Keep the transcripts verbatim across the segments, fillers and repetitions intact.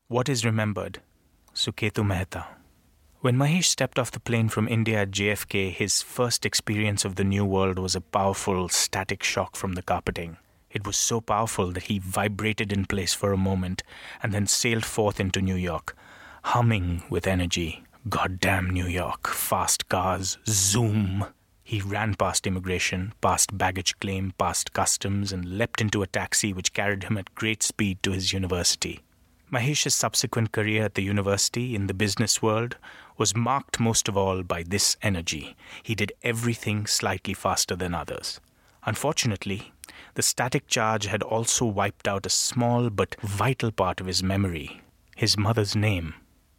What is remembered? Suketu Mehta. When Mahesh stepped off the plane from India at J F K, his first experience of the new world was a powerful static shock from the carpeting. It was so powerful that he vibrated in place for a moment and then sailed forth into New York, humming with energy. Goddamn New York, fast cars, zoom. He ran past immigration, past baggage claim, past customs, and leapt into a taxi which carried him at great speed to his university. Mahesh's subsequent career at the university in the business world was marked most of all by this energy. He did everything slightly faster than others. Unfortunately, the static charge had also wiped out a small but vital part of his memory, his mother's name.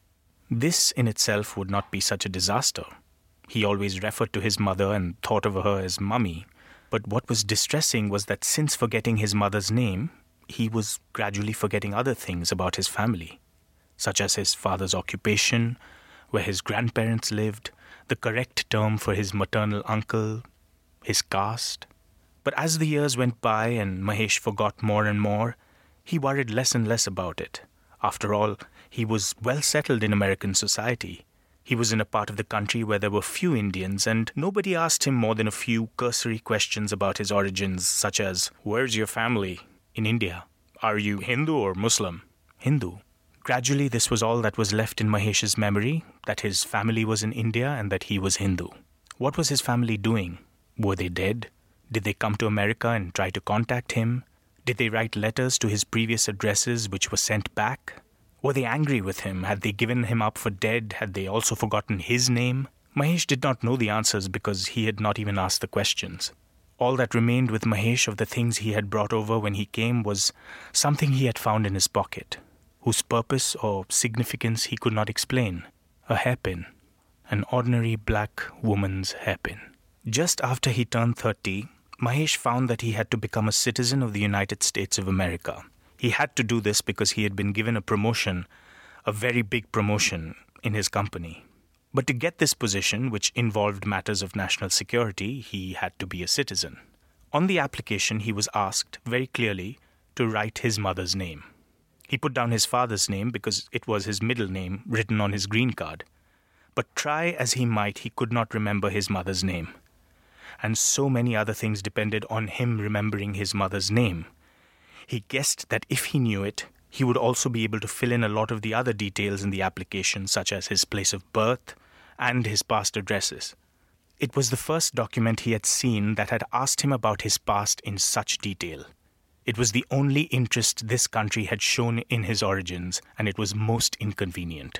This in itself would not be such a disaster. He always referred to his mother and thought of her as Mummy. But what was distressing was that since forgetting his mother's name, he was gradually forgetting other things about his family, such as his father's occupation, where his grandparents lived, the correct term for his maternal uncle, his caste. But as the years went by and Mahesh forgot more and more, he worried less and less about it. After all, he was well settled in American society. He was in a part of the country where there were few Indians, and nobody asked him more than a few cursory questions about his origins, such as, "Where's your family in India? Are you Hindu or Muslim?" Hindu. Gradually, this was all that was left in Mahesh's memory, that his family was in India and that he was Hindu. What was his family doing? Were they dead? Did they come to America and try to contact him? Did they write letters to his previous addresses which were sent back? Were they angry with him? Had they given him up for dead? Had they also forgotten his name? Mahesh did not know the answers because he had not even asked the questions. All that remained with Mahesh of the things he had brought over when he came was something he had found in his pocket, whose purpose or significance he could not explain. A hairpin. An ordinary black woman's hairpin. Just after he turned thirty, Mahesh found that he had to become a citizen of the United States of America. He had to do this because he had been given a promotion, a very big promotion, in his company. But to get this position, which involved matters of national security, he had to be a citizen. On the application, he was asked very clearly to write his mother's name. He put down his father's name because it was his middle name written on his green card. But try as he might, he could not remember his mother's name. And so many other things depended on him remembering his mother's name. He guessed that if he knew it, he would also be able to fill in a lot of the other details in the application, such as his place of birth and his past addresses. It was the first document he had seen that had asked him about his past in such detail. It was the only interest this country had shown in his origins, and it was most inconvenient.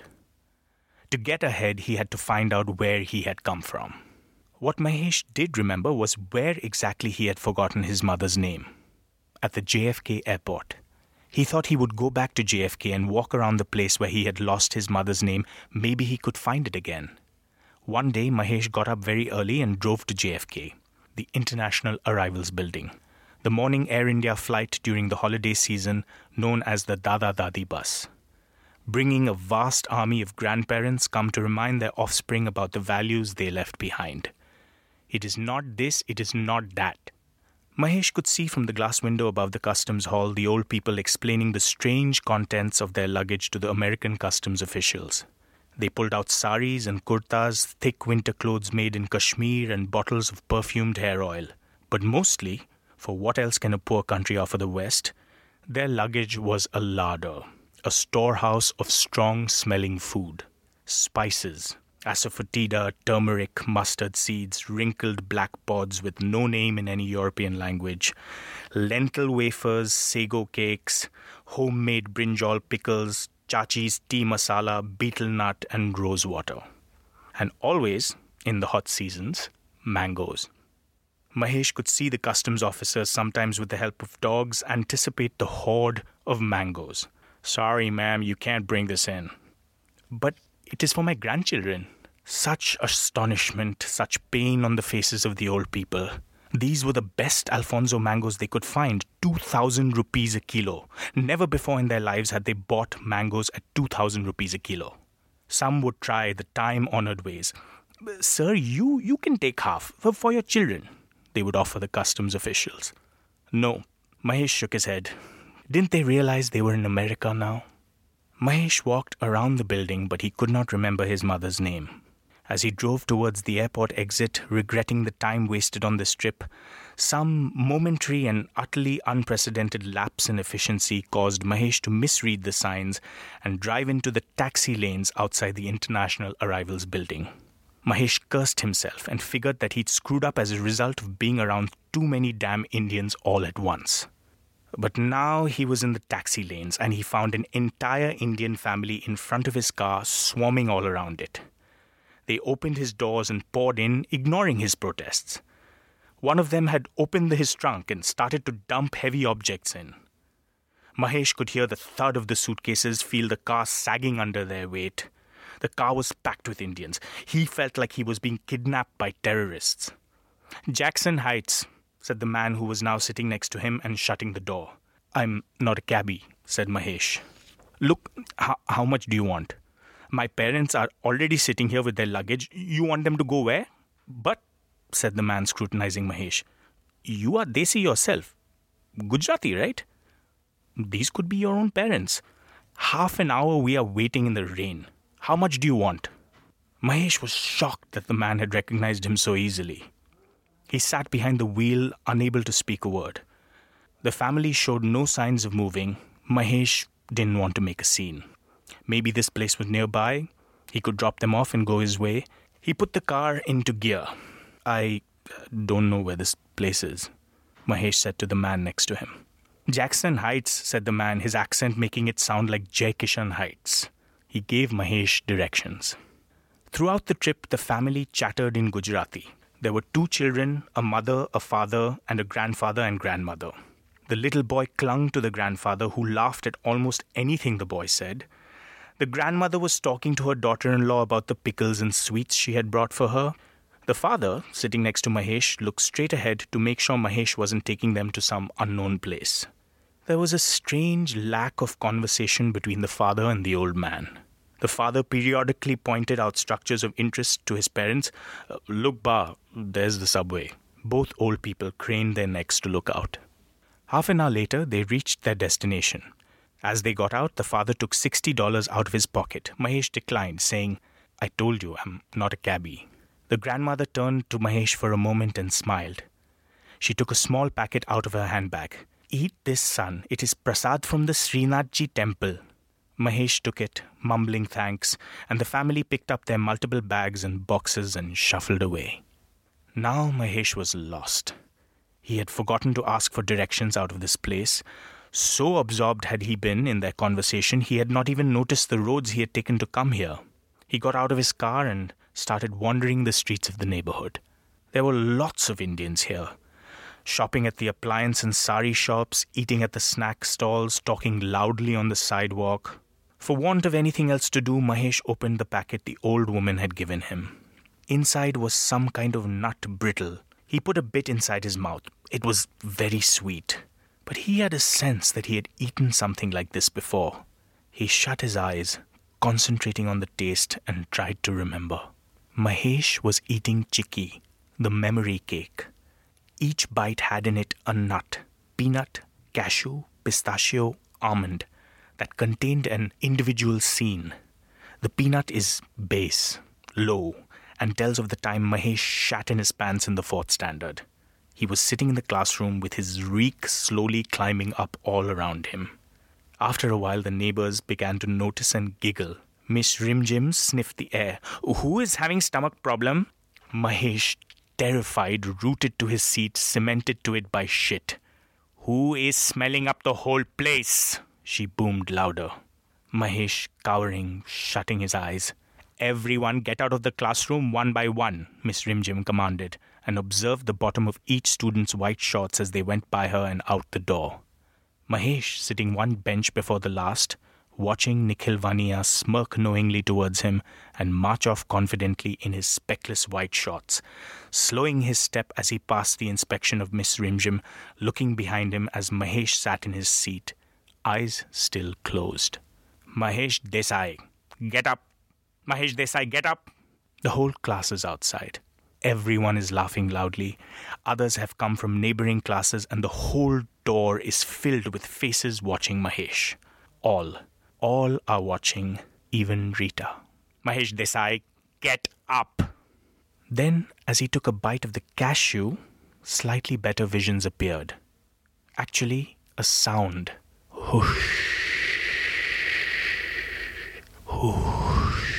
To get ahead, he had to find out where he had come from. What Mahesh did remember was where exactly he had forgotten his mother's name. At the J F K airport. He thought he would go back to J F K and walk around the place where he had lost his mother's name. Maybe he could find it again. One day, Mahesh got up very early and drove to J F K, the International Arrivals Building, the morning Air India flight during the holiday season known as the Dada Dadi bus. Bringing a vast army of grandparents come to remind their offspring about the values they left behind. It is not this, it is not that. Mahesh could see from the glass window above the customs hall the old people explaining the strange contents of their luggage to the American customs officials. They pulled out saris and kurtas, thick winter clothes made in Kashmir, and bottles of perfumed hair oil. But mostly, for what else can a poor country offer the West, their luggage was a larder, a storehouse of strong-smelling food, spices, asafoetida, turmeric, mustard seeds, wrinkled black pods with no name in any European language, lentil wafers, sago cakes, homemade brinjal pickles, chachi's tea masala, betel nut, and rose water. And always, in the hot seasons, mangoes. Mahesh could see the customs officers, sometimes with the help of dogs, anticipate the horde of mangoes. "Sorry, ma'am, you can't bring this in." "But it is for my grandchildren." Such astonishment, such pain on the faces of the old people. These were the best Alfonso mangoes they could find, two thousand rupees a kilo. Never before in their lives had they bought mangoes at two thousand rupees a kilo. Some would try the time-honored ways. "Sir, you, you can take half, for, for your children," they would offer the customs officials. No, Mahesh shook his head. Didn't they realize they were in America now? Mahesh walked around the building, but he could not remember his mother's name. As he drove towards the airport exit, regretting the time wasted on this trip, some momentary and utterly unprecedented lapse in efficiency caused Mahesh to misread the signs and drive into the taxi lanes outside the International Arrivals building. Mahesh cursed himself and figured that he'd screwed up as a result of being around too many damn Indians all at once. But now he was in the taxi lanes and he found an entire Indian family in front of his car swarming all around it. They opened his doors and poured in, ignoring his protests. One of them had opened his trunk and started to dump heavy objects in. Mahesh could hear the thud of the suitcases, feel the car sagging under their weight. The car was packed with Indians. He felt like he was being kidnapped by terrorists. "Jackson Heights," said the man who was now sitting next to him and shutting the door. "I'm not a cabbie," said Mahesh. "Look, h- how much do you want? My parents are already sitting here with their luggage. You want them to go where?" "But," said the man scrutinizing Mahesh, "you are Desi yourself. Gujarati, right? These could be your own parents. Half an hour we are waiting in the rain. How much do you want?" Mahesh was shocked that the man had recognized him so easily. He sat behind the wheel, unable to speak a word. The family showed no signs of moving. Mahesh didn't want to make a scene. Maybe this place was nearby. He could drop them off and go his way. He put the car into gear. "I don't know where this place is," Mahesh said to the man next to him. "Jackson Heights," said the man, his accent making it sound like Jai Kishan Heights. He gave Mahesh directions. Throughout the trip, the family chattered in Gujarati. There were two children, a mother, a father, and a grandfather and grandmother. The little boy clung to the grandfather, who laughed at almost anything the boy said. The grandmother was talking to her daughter-in-law about the pickles and sweets she had brought for her. The father, sitting next to Mahesh, looked straight ahead to make sure Mahesh wasn't taking them to some unknown place. There was a strange lack of conversation between the father and the old man. The father periodically pointed out structures of interest to his parents. Uh, "Look, ba, there's the subway." Both old people craned their necks to look out. Half an hour later, they reached their destination. As they got out, the father took sixty dollars out of his pocket. Mahesh declined, saying, "I told you, I'm not a cabbie." The grandmother turned to Mahesh for a moment and smiled. She took a small packet out of her handbag. "Eat this, son. It is prasad from the Srinathji temple." Mahesh took it, mumbling thanks, and the family picked up their multiple bags and boxes and shuffled away. Now Mahesh was lost. He had forgotten to ask for directions out of this place. So absorbed had he been in their conversation, he had not even noticed the roads he had taken to come here. He got out of his car and started wandering the streets of the neighborhood. There were lots of Indians here, shopping at the appliance and sari shops, eating at the snack stalls, talking loudly on the sidewalk. For want of anything else to do, Mahesh opened the packet the old woman had given him. Inside was some kind of nut brittle. He put a bit inside his mouth. It was very sweet. But he had a sense that he had eaten something like this before. He shut his eyes, concentrating on the taste, and tried to remember. Mahesh was eating chikki, the memory cake. Each bite had in it a nut, peanut, cashew, pistachio, almond, that contained an individual scene. The peanut is bass, low, and tells of the time Mahesh shat in his pants in the fourth standard. He was sitting in the classroom with his reek slowly climbing up all around him. After a while, the neighbors began to notice and giggle. Miss Rimjim sniffed the air. "Who is having stomach problem?" Mahesh, terrified, rooted to his seat, cemented to it by shit. "Who is smelling up the whole place?" she boomed louder. Mahesh, cowering, shutting his eyes. "Everyone get out of the classroom one by one," Miss Rimjim commanded, and observed the bottom of each student's white shorts as they went by her and out the door. Mahesh, sitting one bench before the last, watching Nikhil Vania smirk knowingly towards him and march off confidently in his speckless white shorts, slowing his step as he passed the inspection of Miss Rimjim, looking behind him as Mahesh sat in his seat, eyes still closed. "Mahesh Desai, get up! Mahesh Desai, get up!" The whole class is outside. Everyone is laughing loudly. Others have come from neighboring classes, and the whole door is filled with faces watching Mahesh. All, All are watching, even Rita. Mahesh Desai, get up! Then, as he took a bite of the cashew, slightly better visions appeared. Actually, a sound. Whoosh. Whoosh.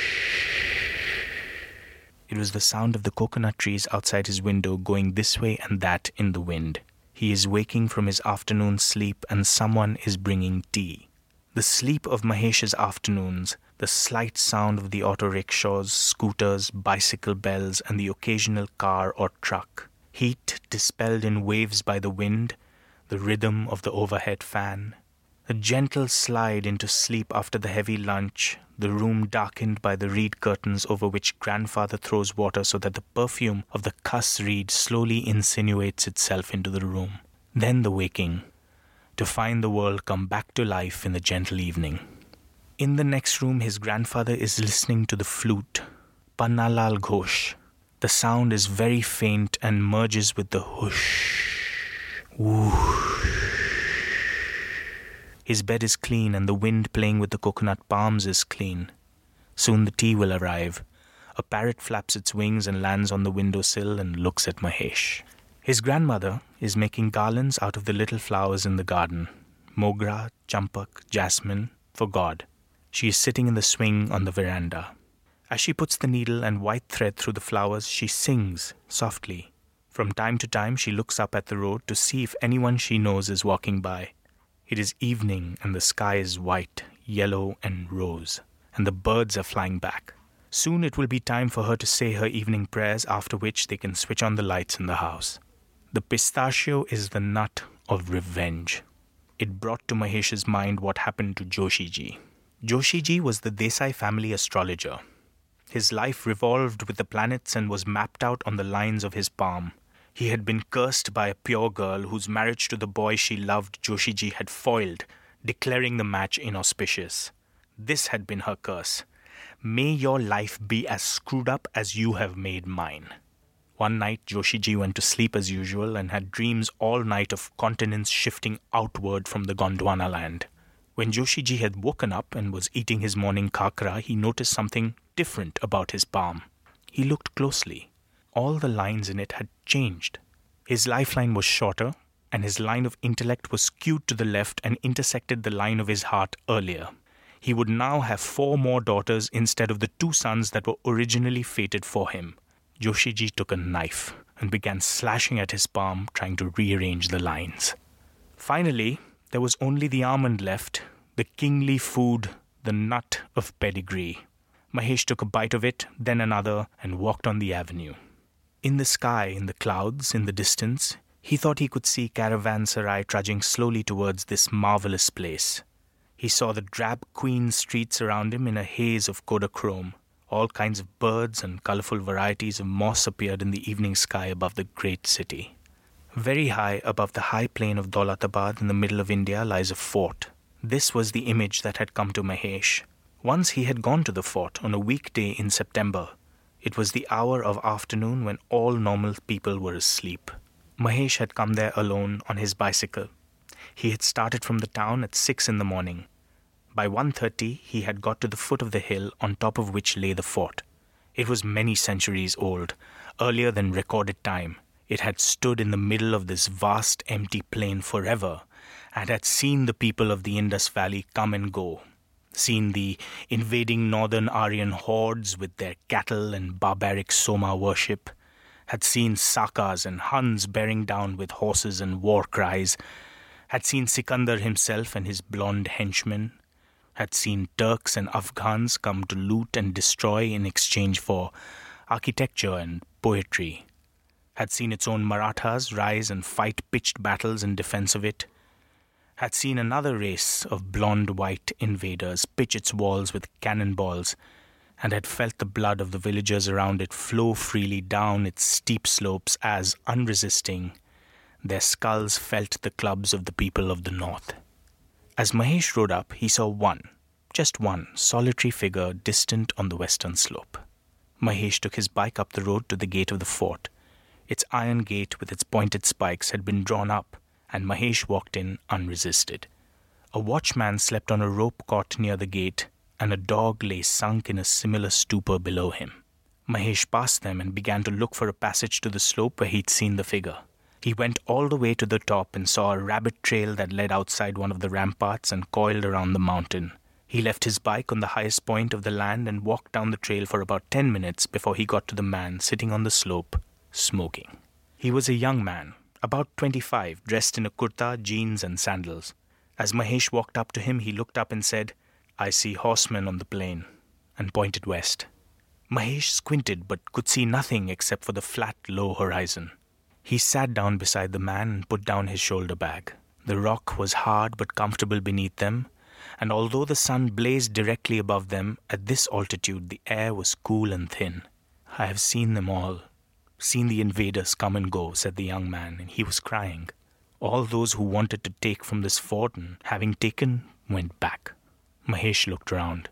It was the sound of the coconut trees outside his window going this way and that in the wind. He is waking from his afternoon sleep and someone is bringing tea. The sleep of Mahesh's afternoons, the slight sound of the auto rickshaws, scooters, bicycle bells, and the occasional car or truck. Heat dispelled in waves by the wind, the rhythm of the overhead fan. A gentle slide into sleep after the heavy lunch, the room darkened by the reed curtains over which grandfather throws water so that the perfume of the cuss reed slowly insinuates itself into the room. Then the waking, to find the world come back to life in the gentle evening. In the next room, his grandfather is listening to the flute, Pannalal Ghosh. The sound is very faint and merges with the whoosh, whoosh. His bed is clean and the wind playing with the coconut palms is clean. Soon the tea will arrive. A parrot flaps its wings and lands on the windowsill and looks at Mahesh. His grandmother is making garlands out of the little flowers in the garden. Mogra, champak, jasmine, for God. She is sitting in the swing on the veranda. As she puts the needle and white thread through the flowers, she sings softly. From time to time, she looks up at the road to see if anyone she knows is walking by. It is evening and the sky is white, yellow and rose, and the birds are flying back. Soon it will be time for her to say her evening prayers, after which they can switch on the lights in the house. The pistachio is the nut of revenge. It brought to Mahesh's mind what happened to Joshiji. Joshiji was the Desai family astrologer. His life revolved with the planets and was mapped out on the lines of his palm. He had been cursed by a pure girl whose marriage to the boy she loved Joshiji had foiled, declaring the match inauspicious. This had been her curse. May your life be as screwed up as you have made mine. One night, Joshiji went to sleep as usual and had dreams all night of continents shifting outward from the Gondwana land. When Joshiji had woken up and was eating his morning kakra, he noticed something different about his palm. He looked closely. All the lines in it had changed. His lifeline was shorter, and his line of intellect was skewed to the left and intersected the line of his heart earlier. He would now have four more daughters instead of the two sons that were originally fated for him. Joshiji took a knife and began slashing at his palm, trying to rearrange the lines. Finally, there was only the almond left, the kingly food, the nut of pedigree. Mahesh took a bite of it, then another, and walked on the avenue. In the sky, in the clouds, in the distance, he thought he could see caravanserai trudging slowly towards this marvelous place. He saw the drab queen streets around him in a haze of Kodachrome. All kinds of birds and colourful varieties of moss appeared in the evening sky above the great city. Very high above the high plain of Daulatabad in the middle of India lies a fort. This was the image that had come to Mahesh. Once he had gone to the fort on a weekday in September. It was the hour of afternoon when all normal people were asleep. Mahesh had come there alone on his bicycle. He had started from the town at six in the morning. By one thirty, he had got to the foot of the hill on top of which lay the fort. It was many centuries old, earlier than recorded time. It had stood in the middle of this vast empty plain forever, and had seen the people of the Indus Valley come and go. Seen the invading northern Aryan hordes with their cattle and barbaric Soma worship, had seen Sakas and Huns bearing down with horses and war cries, had seen Sikandar himself and his blonde henchmen, had seen Turks and Afghans come to loot and destroy in exchange for architecture and poetry, had seen its own Marathas rise and fight pitched battles in defense of it, had seen another race of blonde-white invaders pitch its walls with cannonballs, and had felt the blood of the villagers around it flow freely down its steep slopes as, unresisting, their skulls felt the clubs of the people of the north. As Mahesh rode up, he saw one, just one, solitary figure distant on the western slope. Mahesh took his bike up the road to the gate of the fort. Its iron gate with its pointed spikes had been drawn up, and Mahesh walked in unresisted. A watchman slept on a rope caught near the gate, and a dog lay sunk in a similar stupor below him. Mahesh passed them and began to look for a passage to the slope where he'd seen the figure. He went all the way to the top and saw a rabbit trail that led outside one of the ramparts and coiled around the mountain. He left his bike on the highest point of the land and walked down the trail for about ten minutes before he got to the man sitting on the slope, smoking. He was a young man, about twenty-five, dressed in a kurta, jeans and sandals. As Mahesh walked up to him, he looked up and said, "I see horsemen on the plain," and pointed west. Mahesh squinted but could see nothing except for the flat, low horizon. He sat down beside the man and put down his shoulder bag. The rock was hard but comfortable beneath them, and although the sun blazed directly above them, at this altitude the air was cool and thin. "I have seen them all, seen the invaders come and go," said the young man, and he was crying. "All those who wanted to take from this fort and, having taken, went back." Mahesh looked round.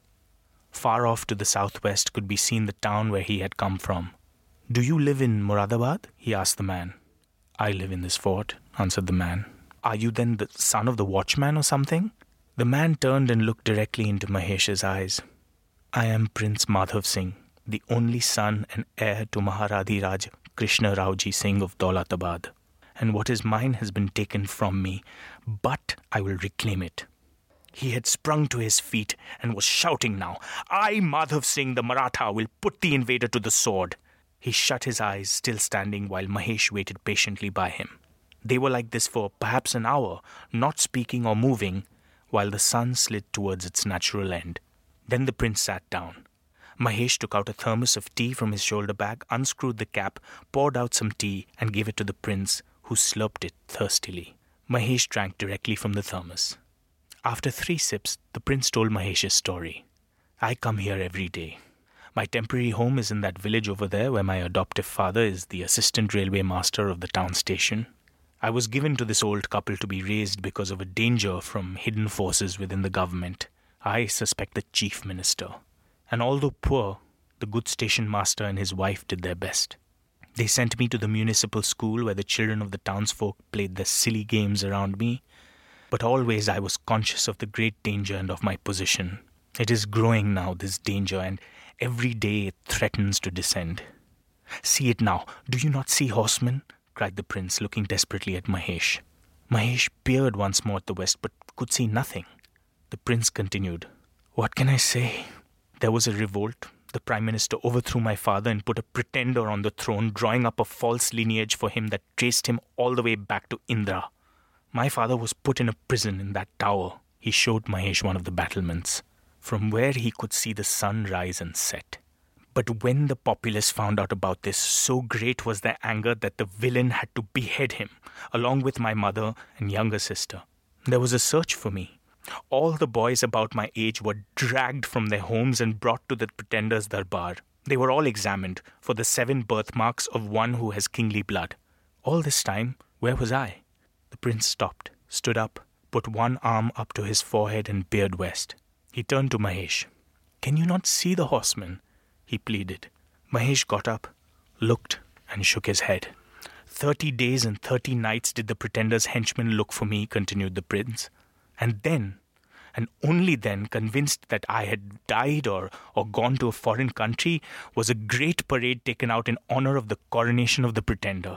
Far off to the southwest could be seen the town where he had come from. "Do you live in Moradabad?" he asked the man. "I live in this fort," answered the man. "Are you then the son of the watchman or something?" The man turned and looked directly into Mahesh's eyes. "I am Prince Madhav Singh, the only son and heir to Maharadhiraj Krishna Raoji Singh of Daulatabad. And what is mine has been taken from me, but I will reclaim it." He had sprung to his feet and was shouting now, "I, Madhav Singh, the Maratha, will put the invader to the sword." He shut his eyes, still standing, while Mahesh waited patiently by him. They were like this for perhaps an hour, not speaking or moving, while the sun slid towards its natural end. Then the prince sat down. Mahesh took out a thermos of tea from his shoulder bag, unscrewed the cap, poured out some tea, and gave it to the prince, who slurped it thirstily. Mahesh drank directly from the thermos. After three sips, the prince told Mahesh's story. "I come here every day. My temporary home is in that village over there where my adoptive father is the assistant railway master of the town station. I was given to this old couple to be raised because of a danger from hidden forces within the government. I suspect the chief minister. And although poor, the good station master and his wife did their best. They sent me to the municipal school where the children of the townsfolk played their silly games around me. But always I was conscious of the great danger and of my position. It is growing now, this danger, and every day it threatens to descend. See it now. Do you not see horsemen?" cried the prince, looking desperately at Mahesh. Mahesh peered once more at the west, but could see nothing. The prince continued, "What can I say? There was a revolt. The prime minister overthrew my father and put a pretender on the throne, drawing up a false lineage for him that traced him all the way back to Indra. My father was put in a prison in that tower." He showed Mahesh one of the battlements, from where he could see the sun rise and set. "But when the populace found out about this, so great was their anger that the villain had to behead him, along with my mother and younger sister. There was a search for me. All the boys about my age were dragged from their homes and brought to the pretender's darbar. They were all examined for the seven birthmarks of one who has kingly blood. All this time, where was I?" The prince stopped, stood up, put one arm up to his forehead and peered west. He turned to Mahesh. "Can you not see the horsemen?" he pleaded. Mahesh got up, looked, and shook his head. Thirty days and thirty nights did the pretender's henchmen look for me," continued the prince. "And then, and only then, convinced that I had died or, or gone to a foreign country, was a great parade taken out in honor of the coronation of the pretender.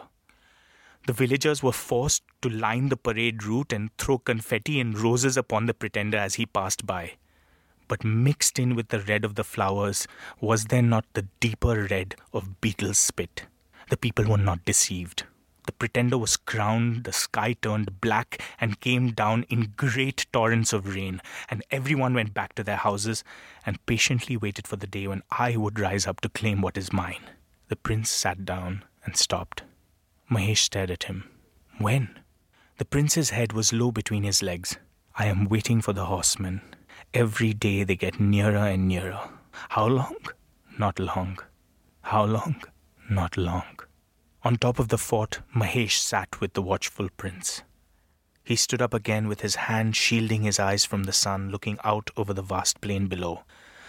The villagers were forced to line the parade route and throw confetti and roses upon the pretender as he passed by. But mixed in with the red of the flowers was there not the deeper red of beetle's spit? The people were not deceived. The pretender was crowned, the sky turned black and came down in great torrents of rain, and everyone went back to their houses and patiently waited for the day when I would rise up to claim what is mine." The prince sat down and stopped. Mahesh stared at him. "When?" The prince's head was low between his legs. "I am waiting for the horsemen. Every day they get nearer and nearer. How long? Not long. How long? Not long." On top of the fort, Mahesh sat with the watchful prince. He stood up again with his hand shielding his eyes from the sun, looking out over the vast plain below.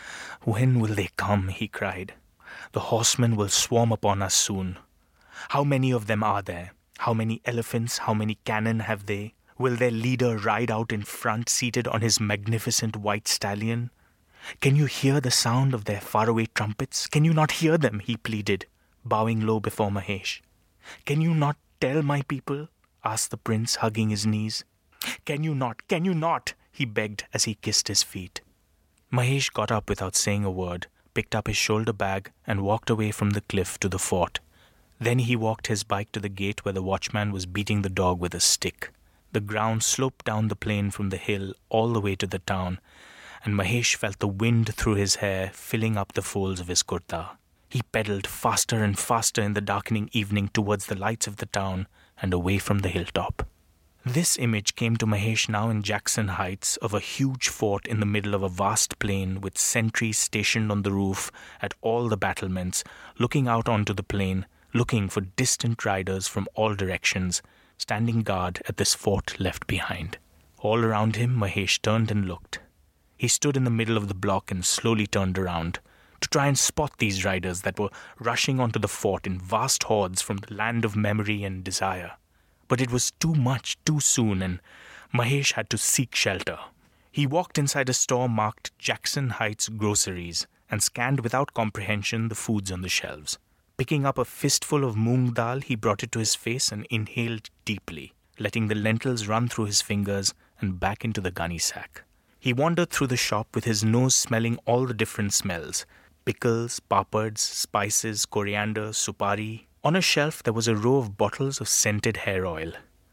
"When will they come?" he cried. "The horsemen will swarm upon us soon. How many of them are there? How many elephants, how many cannon have they? Will their leader ride out in front seated on his magnificent white stallion? Can you hear the sound of their faraway trumpets? Can you not hear them? He pleaded, bowing low before Mahesh. Can you not tell my people? Asked the prince, hugging his knees. Can you not? Can you not? He begged as he kissed his feet. Mahesh got up without saying a word, picked up his shoulder bag and walked away from the cliff to the fort. Then he walked his bike to the gate where the watchman was beating the dog with a stick. The ground sloped down the plain from the hill all the way to the town, and Mahesh felt the wind through his hair filling up the folds of his kurta. He pedaled faster and faster in the darkening evening towards the lights of the town and away from the hilltop. This image came to Mahesh now in Jackson Heights of a huge fort in the middle of a vast plain with sentries stationed on the roof at all the battlements, looking out onto the plain, looking for distant riders from all directions, standing guard at this fort left behind. All around him, Mahesh turned and looked. He stood in the middle of the block and slowly turned around to try and spot these riders that were rushing onto the fort in vast hordes from the land of memory and desire. But it was too much, too soon, and Mahesh had to seek shelter. He walked inside a store marked Jackson Heights Groceries and scanned without comprehension the foods on the shelves. Picking up a fistful of moong dal, he brought it to his face and inhaled deeply, letting the lentils run through his fingers and back into the gunny sack. He wandered through the shop with his nose smelling all the different smells: pickles, papads, spices, coriander, supari. On a shelf there was a row of bottles of scented hair oil.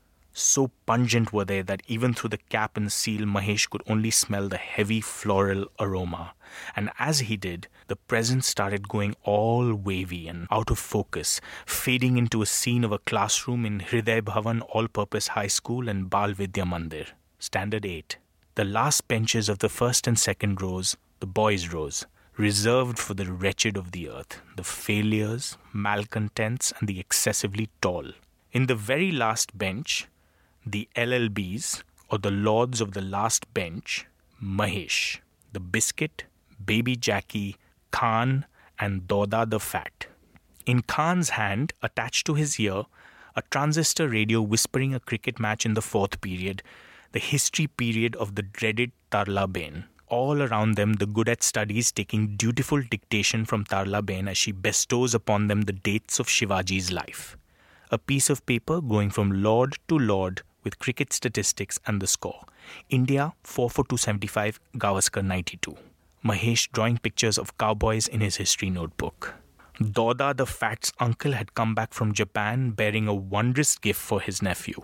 So pungent were they that even through the cap and seal, Mahesh could only smell the heavy floral aroma. And as he did, the presence started going all wavy and out of focus, fading into a scene of a classroom in Hriday Bhavan All-Purpose High School and Bal Vidya Mandir, Standard eight. The last benches of the first and second rows, the boys' rows, reserved for the wretched of the earth, the failures, malcontents, and the excessively tall. In the very last bench, the L L Bs, or the lords of the last bench, Mahesh, the Biscuit, Baby Jackie, Khan, and Doda the Fat. In Khan's hand, attached to his ear, a transistor radio whispering a cricket match in the fourth period, the history period of the dreaded Tarla Bain. All around them, the good at studies taking dutiful dictation from Tarla Bain as she bestows upon them the dates of Shivaji's life. A piece of paper going from lord to lord with cricket statistics and the score. India, four for two seventy-five, Gavaskar ninety-two. Mahesh drawing pictures of cowboys in his history notebook. Doda the Fat's uncle had come back from Japan bearing a wondrous gift for his nephew.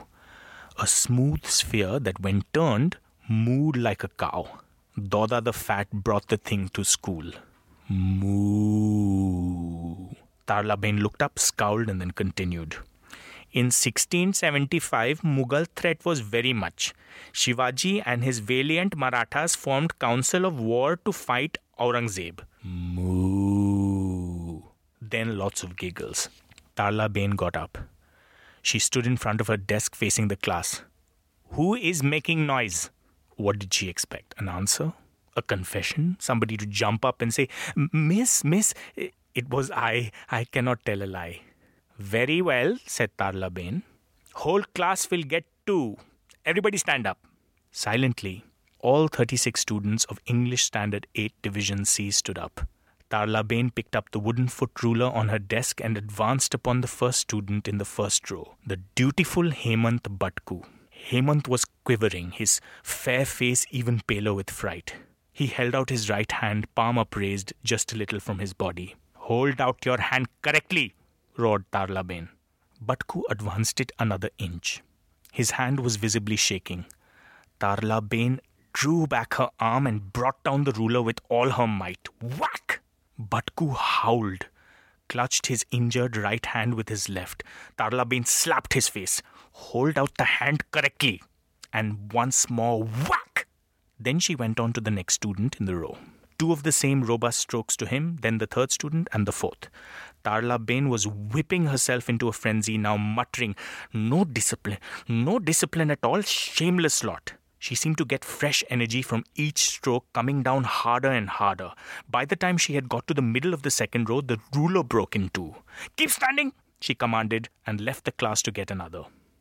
A smooth sphere that when turned, mooed like a cow. Doda the Fat brought the thing to school. Moo. Tarla Bain looked up, scowled, and then continued. In sixteen seventy-five, Mughal threat was very much. Shivaji and his valiant Marathas formed council of war to fight Aurangzeb. Moo. Then lots of giggles. Tarla Bain got up. She stood in front of her desk facing the class. Who is making noise? What did she expect? An answer? A confession? Somebody to jump up and say, Miss, miss, it was I. I cannot tell a lie. Very well, said Tarla Bain. Whole class will get two. Everybody stand up. Silently, all thirty-six students of English Standard eight Division C stood up. Tarla Bain picked up the wooden foot ruler on her desk and advanced upon the first student in the first row, the dutiful Hemant Bhatku. Hemant was quivering, his fair face even paler with fright. He held out his right hand, palm upraised just a little from his body. Hold out your hand correctly, roared Tarla Bain. Bhatku advanced it another inch. His hand was visibly shaking. Tarla Bain drew back her arm and brought down the ruler with all her might. Whack! Bhatku howled, clutched his injured right hand with his left. Tarla Bain slapped his face. Hold out the hand correctly. And once more, whack! Then she went on to the next student in the row. Two of the same robust strokes to him, then the third student and the fourth. Tarla Bain was whipping herself into a frenzy, now muttering, no discipline, no discipline at all, shameless lot. She seemed to get fresh energy from each stroke, coming down harder and harder. By the time she had got to the middle of the second row, the ruler broke in two. Keep standing, she commanded, and left the class to get another.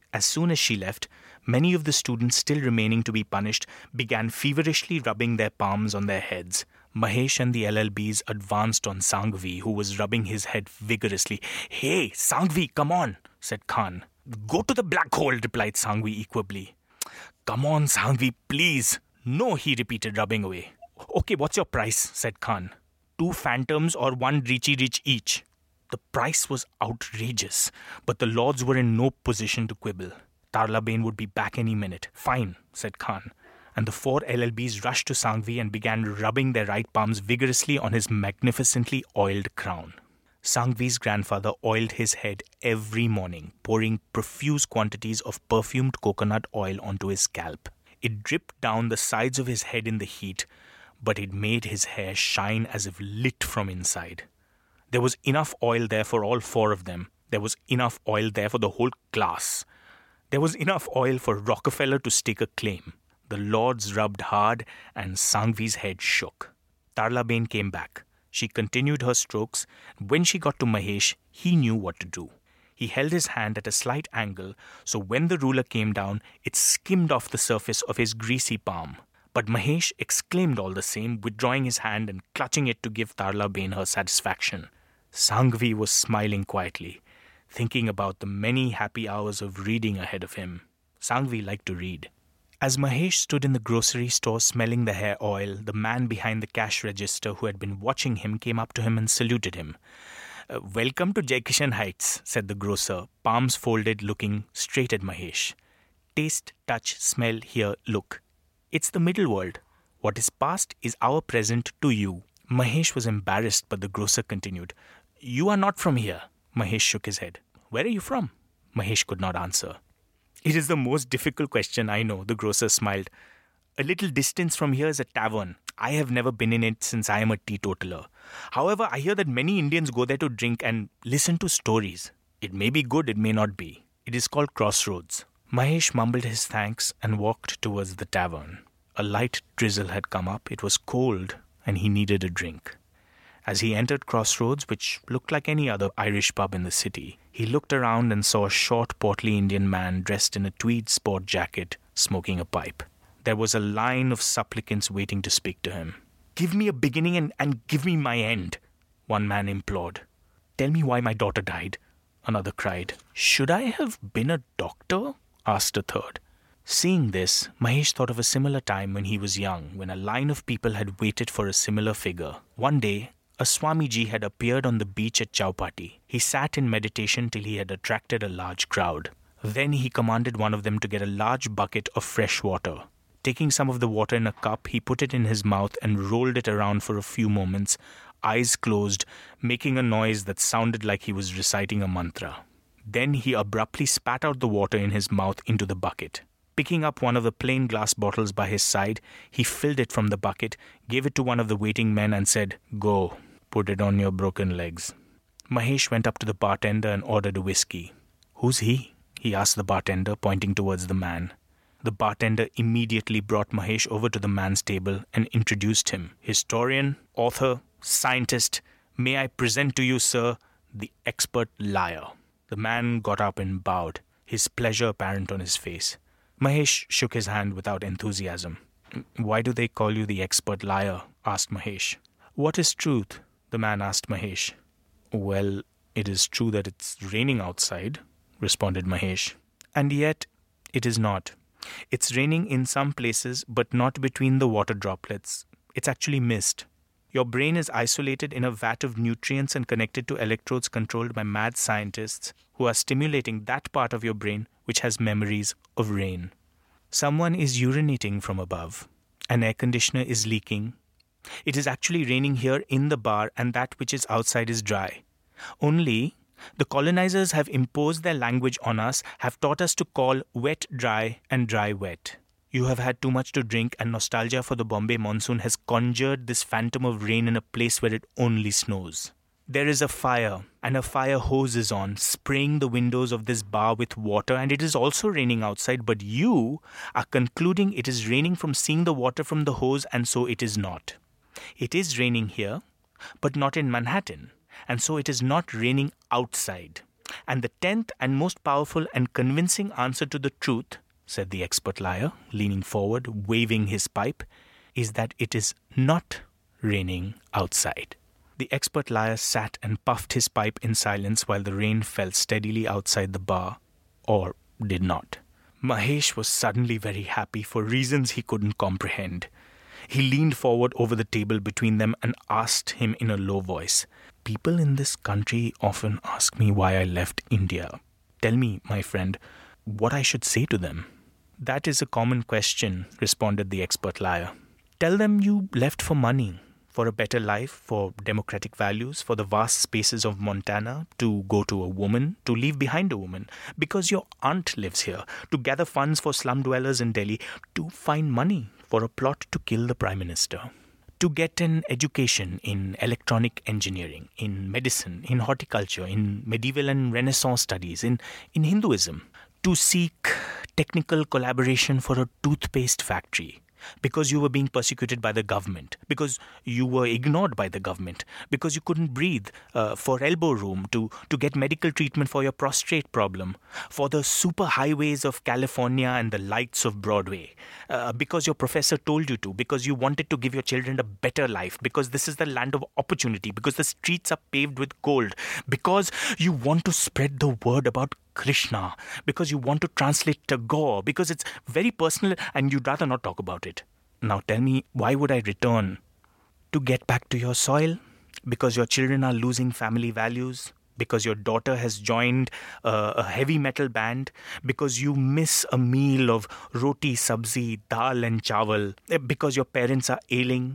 As soon as she left, many of the students still remaining to be punished began feverishly rubbing their palms on their heads. Mahesh and the L L Bs advanced on Sanghvi, who was rubbing his head vigorously. "Hey, Sanghvi, come on," said Khan. "Go to the black hole," replied Sanghvi equably. "Come on, Sanghvi, please." "No," he repeated, rubbing away. "Okay, what's your price?" said Khan. "Two phantoms or one Richi Rich each." The price was outrageous, but the lords were in no position to quibble. Tarlabane would be back any minute. "Fine," said Khan. And the four L L Bs rushed to Sanghvi and began rubbing their right palms vigorously on his magnificently oiled crown. Sanghvi's grandfather oiled his head every morning, pouring profuse quantities of perfumed coconut oil onto his scalp. It dripped down the sides of his head in the heat, but it made his hair shine as if lit from inside. There was enough oil there for all four of them. There was enough oil there for the whole class. There was enough oil for Rockefeller to stake a claim. The lords rubbed hard, and Sanghvi's head shook. Tarlabane came back. She continued her strokes. When she got to Mahesh, he knew what to do. He held his hand at a slight angle, so when the ruler came down, it skimmed off the surface of his greasy palm. But Mahesh exclaimed all the same, withdrawing his hand and clutching it to give Tarlabane her satisfaction. Sanghvi was smiling quietly, thinking about the many happy hours of reading ahead of him. Sanghvi liked to read. As Mahesh stood in the grocery store smelling the hair oil, the man behind the cash register who had been watching him came up to him and saluted him. Uh, "Welcome to Jaikishan Heights," said the grocer, palms folded, looking straight at Mahesh. "Taste, touch, smell, hear, look. It's the middle world. What is past is our present to you." Mahesh was embarrassed, but the grocer continued. "You are not from here." Mahesh shook his head. "Where are you from?" Mahesh could not answer. "It is the most difficult question, I know," the grocer smiled. "A little distance from here is a tavern. I have never been in it since I am a teetotaler. However, I hear that many Indians go there to drink and listen to stories. It may be good, it may not be. It is called Crossroads." Mahesh mumbled his thanks and walked towards the tavern. A light drizzle had come up. It was cold, and he needed a drink. As he entered Crossroads, which looked like any other Irish pub in the city, he looked around and saw a short, portly Indian man dressed in a tweed sport jacket, smoking a pipe. There was a line of supplicants waiting to speak to him. "Give me a beginning and, and give me my end," one man implored. "Tell me why my daughter died," another cried. "Should I have been a doctor?" asked a third. Seeing this, Mahesh thought of a similar time when he was young, when a line of people had waited for a similar figure. One day, a Swamiji had appeared on the beach at Chowpatty. He sat in meditation till he had attracted a large crowd. Then he commanded one of them to get a large bucket of fresh water. Taking some of the water in a cup, he put it in his mouth and rolled it around for a few moments, eyes closed, making a noise that sounded like he was reciting a mantra. Then he abruptly spat out the water in his mouth into the bucket. Picking up one of the plain glass bottles by his side, he filled it from the bucket, gave it to one of the waiting men and said, "Go, put it on your broken legs." Mahesh went up to the bartender and ordered a whiskey. "Who's he?" he asked the bartender, pointing towards the man. The bartender immediately brought Mahesh over to the man's table and introduced him. "Historian, author, scientist, may I present to you, sir, the expert liar." The man got up and bowed, his pleasure apparent on his face. Mahesh shook his hand without enthusiasm. "Why do they call you the expert liar?" asked Mahesh. "What is truth?" the man asked Mahesh. "Well, it is true that it's raining outside," responded Mahesh. "And yet, it is not. It's raining in some places, but not between the water droplets. It's actually mist. Your brain is isolated in a vat of nutrients and connected to electrodes controlled by mad scientists who are stimulating that part of your brain which has memories of rain. Someone is urinating from above. An air conditioner is leaking. It is actually raining here in the bar, and that which is outside is dry. Only the colonizers have imposed their language on us, have taught us to call wet dry and dry wet. You have had too much to drink, and nostalgia for the Bombay monsoon has conjured this phantom of rain in a place where it only snows. There is a fire, and a fire hose is on, spraying the windows of this bar with water, and it is also raining outside, but you are concluding it is raining from seeing the water from the hose, and so it is not. It is raining here, but not in Manhattan, and so it is not raining outside. And the tenth and most powerful and convincing answer to the truth, said the expert liar, leaning forward, waving his pipe, is that it is not raining outside. The expert liar sat and puffed his pipe in silence while the rain fell steadily outside the bar, or did not. Mahesh was suddenly very happy for reasons he couldn't comprehend. He leaned forward over the table between them and asked him in a low voice, "People in this country often ask me why I left India. Tell me, my friend, what I should say to them." "That is a common question," responded the expert liar. "Tell them you left for money, for a better life, for democratic values, for the vast spaces of Montana, to go to a woman, to leave behind a woman, because your aunt lives here, to gather funds for slum dwellers in Delhi, to find money for a plot to kill the Prime Minister, to get an education in electronic engineering, in medicine, in horticulture, in medieval and Renaissance studies, in, in Hinduism, to seek technical collaboration for a toothpaste factory, because you were being persecuted by the government, because you were ignored by the government, because you couldn't breathe, uh, for elbow room, to, to get medical treatment for your prostrate problem, for the super highways of California and the lights of Broadway, uh, because your professor told you to, because you wanted to give your children a better life, because this is the land of opportunity, because the streets are paved with gold, because you want to spread the word about Krishna, because you want to translate Tagore, because it's very personal and you'd rather not talk about it. Now tell me, why would I return? To get back to your soil? Because your children are losing family values? Because your daughter has joined uh, a heavy metal band? Because you miss a meal of roti, sabzi, dal and chawal? Because your parents are ailing?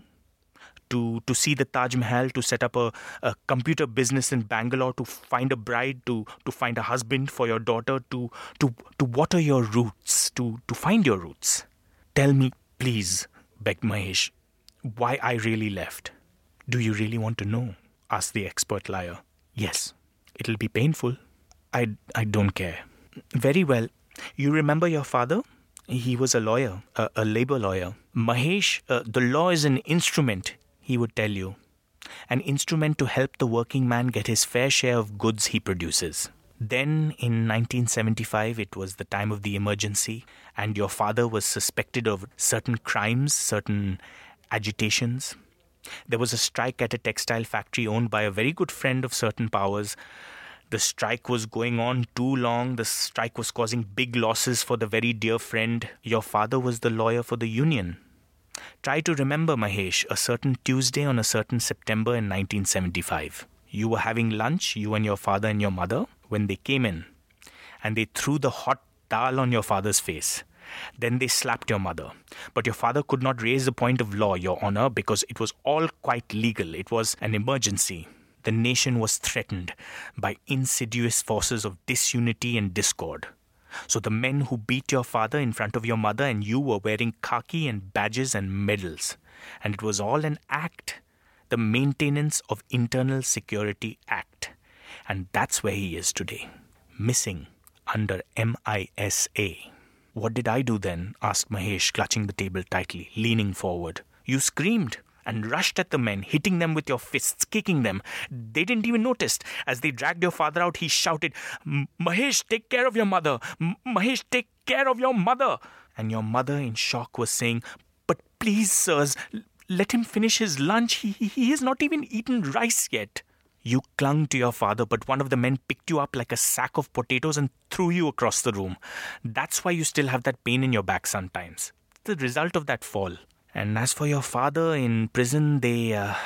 To, to see the Taj Mahal, to set up a, a computer business in Bangalore, to find a bride, to, to find a husband for your daughter, to, to, to water your roots, to, to find your roots. Tell me, please, begged Mahesh, why I really left. Do you really want to know? Asked the expert liar. Yes, it'll be painful. I, I don't care. Very well. You remember your father? He was a lawyer, a, a labor lawyer. Mahesh, uh, the law is an instrument, he would tell you. An instrument to help the working man get his fair share of goods he produces. Then, in nineteen seventy-five, it was the time of the emergency, and your father was suspected of certain crimes, certain agitations. There was a strike at a textile factory owned by a very good friend of certain powers. The strike was going on too long. The strike was causing big losses for the very dear friend. Your father was the lawyer for the union. Try to remember, Mahesh, a certain Tuesday on a certain September in nineteen seventy-five. You were having lunch, you and your father and your mother, when they came in. And they threw the hot dal on your father's face. Then they slapped your mother. But your father could not raise the point of law, Your Honor, because it was all quite legal. It was an emergency. The nation was threatened by insidious forces of disunity and discord. So the men who beat your father in front of your mother and you were wearing khaki and badges and medals. And it was all an act, the Maintenance of Internal Security Act. And that's where he is today, missing under M I S A. What did I do then? Asked Mahesh, clutching the table tightly, leaning forward. You screamed and rushed at the men, hitting them with your fists, kicking them. They didn't even notice. As they dragged your father out, he shouted, Mahesh, take care of your mother. Mahesh, take care of your mother. And your mother, in shock, was saying, but please, sirs, let him finish his lunch. He, he has not even eaten rice yet. You clung to your father, but one of the men picked you up like a sack of potatoes and threw you across the room. That's why you still have that pain in your back sometimes. It's the result of that fall. And as for your father, in prison, they... Uh,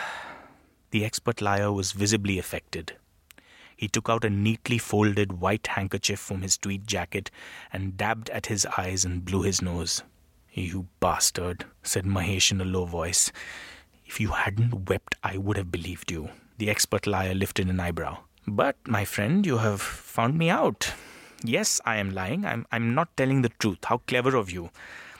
the expert liar was visibly affected. He took out a neatly folded white handkerchief from his tweed jacket and dabbed at his eyes and blew his nose. You bastard, said Mahesh in a low voice. If you hadn't wept, I would have believed you. The expert liar lifted an eyebrow. But, my friend, you have found me out. Yes, I am lying. I'm, I'm not telling the truth. How clever of you.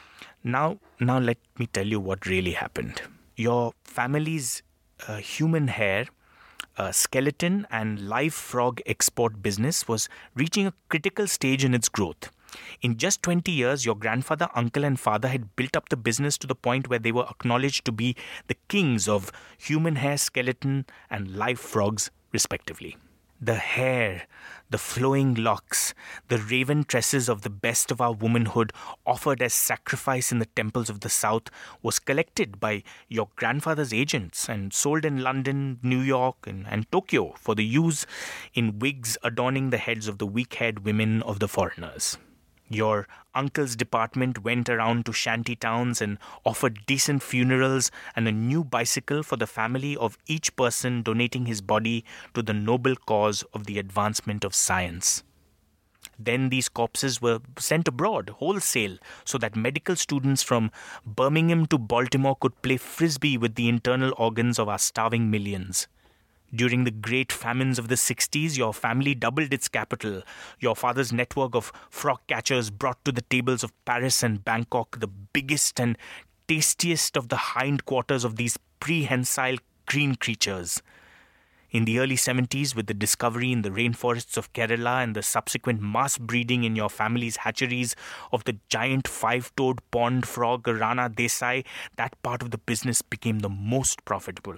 Now, now let me tell you what really happened. Your family's uh, human hair, uh, skeleton and live frog export business was reaching a critical stage in its growth. In just twenty years, your grandfather, uncle and father had built up the business to the point where they were acknowledged to be the kings of human hair, skeleton and live frogs, respectively. The hair, the flowing locks, the raven tresses of the best of our womanhood offered as sacrifice in the temples of the South was collected by your grandfather's agents and sold in London, New York, and, and Tokyo for the use in wigs adorning the heads of the weak-haired women of the foreigners. Your uncle's department went around to shanty towns and offered decent funerals and a new bicycle for the family of each person donating his body to the noble cause of the advancement of science. Then these corpses were sent abroad wholesale so that medical students from Birmingham to Baltimore could play frisbee with the internal organs of our starving millions. During the great famines of the sixties, your family doubled its capital. Your father's network of frog catchers brought to the tables of Paris and Bangkok the biggest and tastiest of the hindquarters of these prehensile green creatures. In the early seventies, with the discovery in the rainforests of Kerala and the subsequent mass breeding in your family's hatcheries of the giant five-toed pond frog Rana Desai, that part of the business became the most profitable.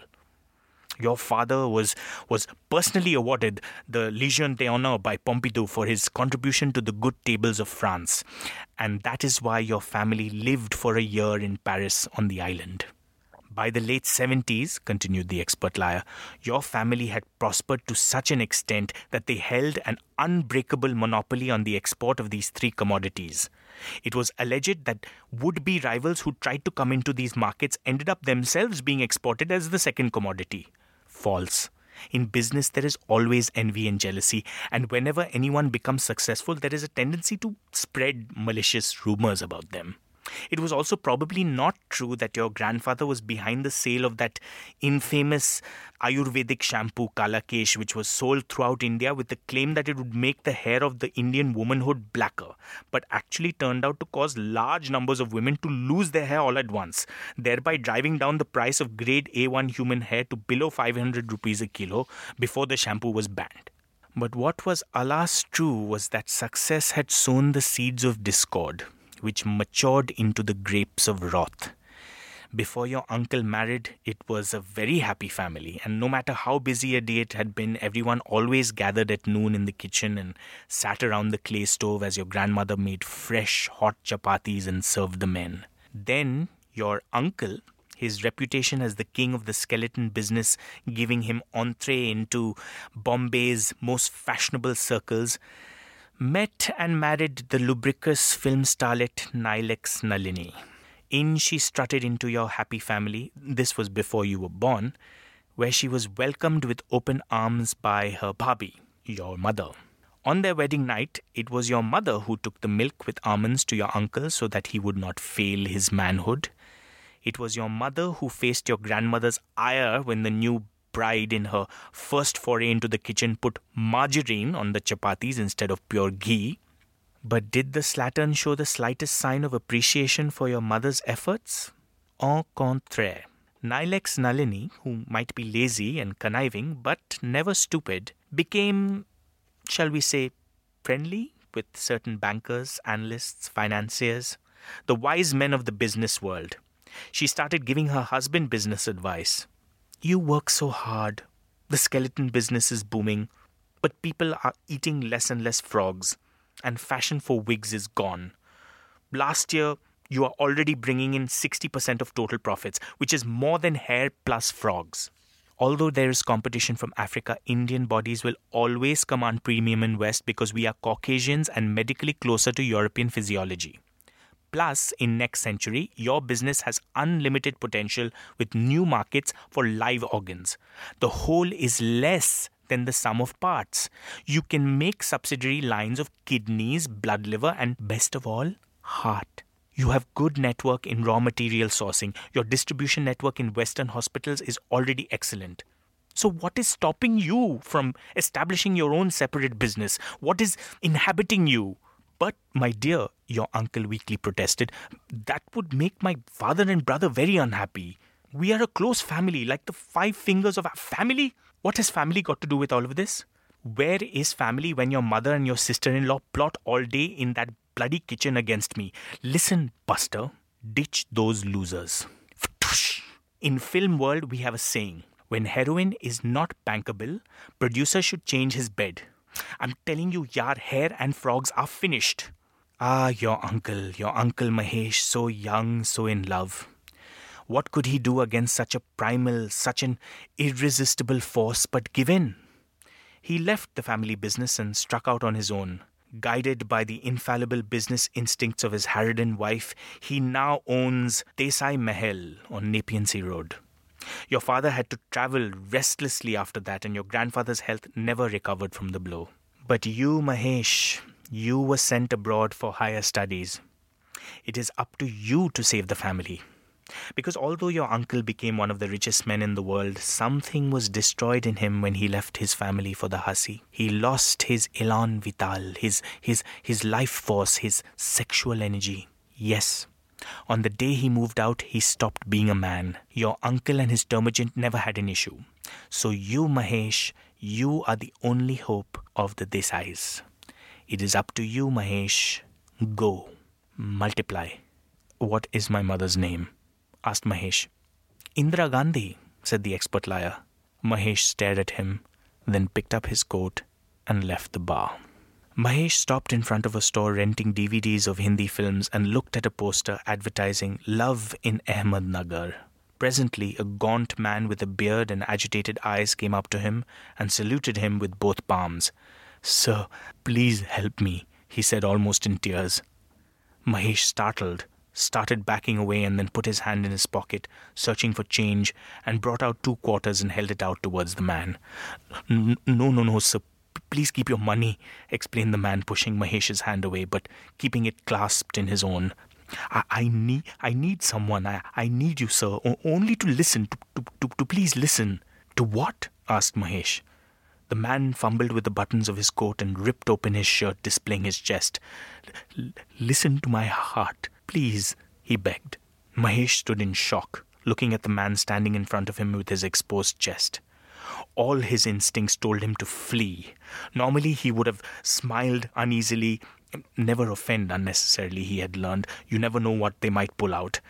Your father was, was personally awarded the Légion d'honneur by Pompidou for his contribution to the good tables of France. And that is why your family lived for a year in Paris on the island. By the late seventies, continued the expert liar, your family had prospered to such an extent that they held an unbreakable monopoly on the export of these three commodities. It was alleged that would-be rivals who tried to come into these markets ended up themselves being exported as the second commodity. False. In business, there is always envy and jealousy, and whenever anyone becomes successful, there is a tendency to spread malicious rumors about them. It was also probably not true that your grandfather was behind the sale of that infamous Ayurvedic shampoo Kalakesh, which was sold throughout India with the claim that it would make the hair of the Indian womanhood blacker, but actually turned out to cause large numbers of women to lose their hair all at once, thereby driving down the price of grade A one human hair to below five hundred rupees a kilo before the shampoo was banned. But what was alas true was that success had sown the seeds of discord, which matured into the grapes of wrath. Before your uncle married, it was a very happy family, and no matter how busy a day it had been, everyone always gathered at noon in the kitchen and sat around the clay stove as your grandmother made fresh, hot chapatis and served the men. Then your uncle, his reputation as the king of the skeleton business giving him entree into Bombay's most fashionable circles, met and married the lubricous film starlet Nilex Nalini. In she strutted into your happy family, this was before you were born, where she was welcomed with open arms by her bhabhi, your mother. On their wedding night, it was your mother who took the milk with almonds to your uncle so that he would not fail his manhood. It was your mother who faced your grandmother's ire when the new bride in her first foray into the kitchen put margarine on the chapatis instead of pure ghee. But did the slattern show the slightest sign of appreciation for your mother's efforts? Au contraire. Nilex Nalini, who might be lazy and conniving but never stupid, became, shall we say, friendly with certain bankers, analysts, financiers, the wise men of the business world. She started giving her husband business advice. You work so hard. The skeleton business is booming, but people are eating less and less frogs, and fashion for wigs is gone. Last year, you are already bringing in sixty percent of total profits, which is more than hair plus frogs. Although there is competition from Africa, Indian bodies will always command premium in West because we are Caucasians and medically closer to European physiology. Plus, in next century, your business has unlimited potential with new markets for live organs. The whole is less than the sum of parts. You can make subsidiary lines of kidneys, blood liver, and best of all, heart. You have good network in raw material sourcing. Your distribution network in Western hospitals is already excellent. So what is stopping you from establishing your own separate business? What is inhabiting you? But, my dear, your uncle weakly protested, that would make my father and brother very unhappy. We are a close family, like the five fingers of our family. What has family got to do with all of this? Where is family when your mother and your sister-in-law plot all day in that bloody kitchen against me? Listen, Buster, ditch those losers. In film world, we have a saying. When heroin is not bankable, producer should change his bed. I'm telling you, yaar, hair and frogs are finished. Ah, your uncle, your uncle Mahesh, so young, so in love. What could he do against such a primal, such an irresistible force but give in? He left the family business and struck out on his own. Guided by the infallible business instincts of his harridan wife, he now owns Desai Mahal on Nepean Sea Road. Your father had to travel restlessly after that, and your grandfather's health never recovered from the blow. But you, Mahesh, you were sent abroad for higher studies. It is up to you to save the family. Because although your uncle became one of the richest men in the world, something was destroyed in him when he left his family for the hussy. He lost his élan vital, his, his, his life force, his sexual energy. Yes, on the day he moved out, he stopped being a man. Your uncle and his termagant never had an issue. So you, Mahesh, you are the only hope of the Desais. It is up to you, Mahesh. Go. Multiply. What is my mother's name? Asked Mahesh. Indira Gandhi, said the expert liar. Mahesh stared at him, then picked up his coat and left the bar. Mahesh stopped in front of a store renting D V Ds of Hindi films and looked at a poster advertising Love in Ahmednagar. Presently, a gaunt man with a beard and agitated eyes came up to him and saluted him with both palms. Sir, please help me, he said almost in tears. Mahesh, startled, started backing away and then put his hand in his pocket, searching for change, and brought out two quarters and held it out towards the man. No, no, no, sir. Please keep your money, explained the man, pushing Mahesh's hand away, but keeping it clasped in his own. I, I need I need someone. I, I need you, sir, o- only to listen, to, to, to, to please listen. To what? Asked Mahesh. The man fumbled with the buttons of his coat and ripped open his shirt, displaying his chest. L- listen to my heart, please, he begged. Mahesh stood in shock, looking at the man standing in front of him with his exposed chest. All his instincts told him to flee. Normally he would have smiled uneasily. Never offend unnecessarily, he had learned. You never know what they might pull out.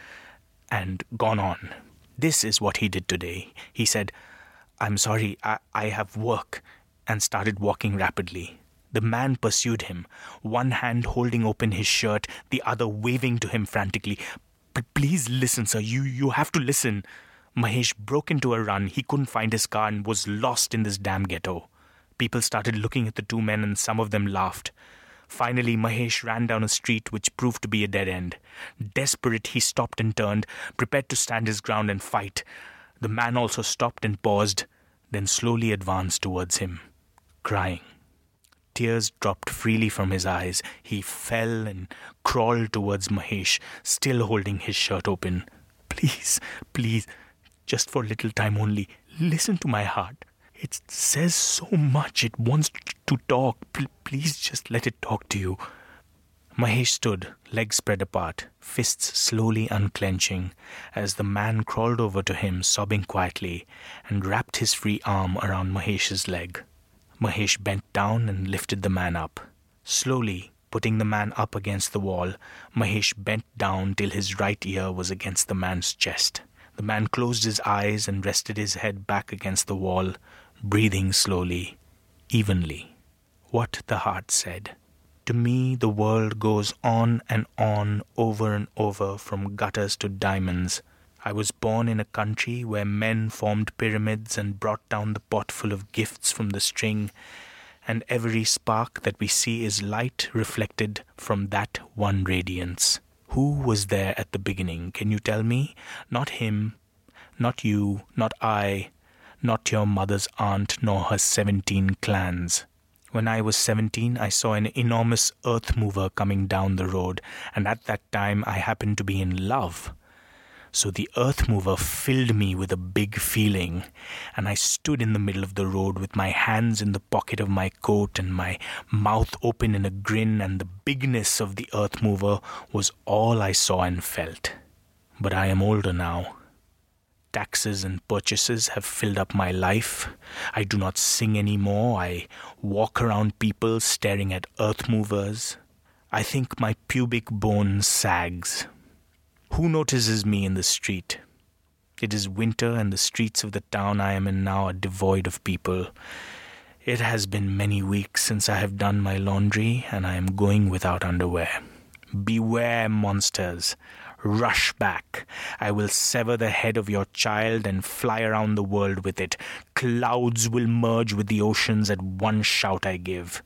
And gone on. This is what he did today. He said, I'm sorry, I, I have work, and started walking rapidly. The man pursued him, one hand holding open his shirt, the other waving to him frantically. Please listen, sir. You, you have to listen. Mahesh broke into a run. He couldn't find his car and was lost in this damn ghetto. People started looking at the two men and some of them laughed. Finally, Mahesh ran down a street which proved to be a dead end. Desperate, he stopped and turned, prepared to stand his ground and fight. The man also stopped and paused, then slowly advanced towards him, crying. Tears dropped freely from his eyes. He fell and crawled towards Mahesh, still holding his shirt open. Please, please, just for a little time only, listen to my heart. It says so much. It wants to talk. P- please just let it talk to you. Mahesh stood, legs spread apart, fists slowly unclenching, as the man crawled over to him, sobbing quietly, and wrapped his free arm around Mahesh's leg. Mahesh bent down and lifted the man up. Slowly, putting the man up against the wall, Mahesh bent down till his right ear was against the man's chest. The man closed his eyes and rested his head back against the wall, breathing slowly, evenly. What the heart said. To me, the world goes on and on, over and over, from gutters to diamonds. I was born in a country where men formed pyramids and brought down the pot full of gifts from the string, and every spark that we see is light reflected from that one radiance. Who was there at the beginning? Can you tell me? Not him, not you, not I, not your mother's aunt, nor her seventeen clans. When I was seventeen, I saw an enormous earth mover coming down the road, and at that time I happened to be in love. So the earth mover filled me with a big feeling, and I stood in the middle of the road with my hands in the pocket of my coat and my mouth open in a grin, and the bigness of the earth mover was all I saw and felt. But I am older now. Taxes and purchases have filled up my life. I do not sing anymore. I walk around people staring at earth movers. I think my pubic bone sags. Who notices me in the street? It is winter and the streets of the town I am in now are devoid of people. It has been many weeks since I have done my laundry and I am going without underwear. Beware, monsters. Rush back. I will sever the head of your child and fly around the world with it. Clouds will merge with the oceans at one shout I give.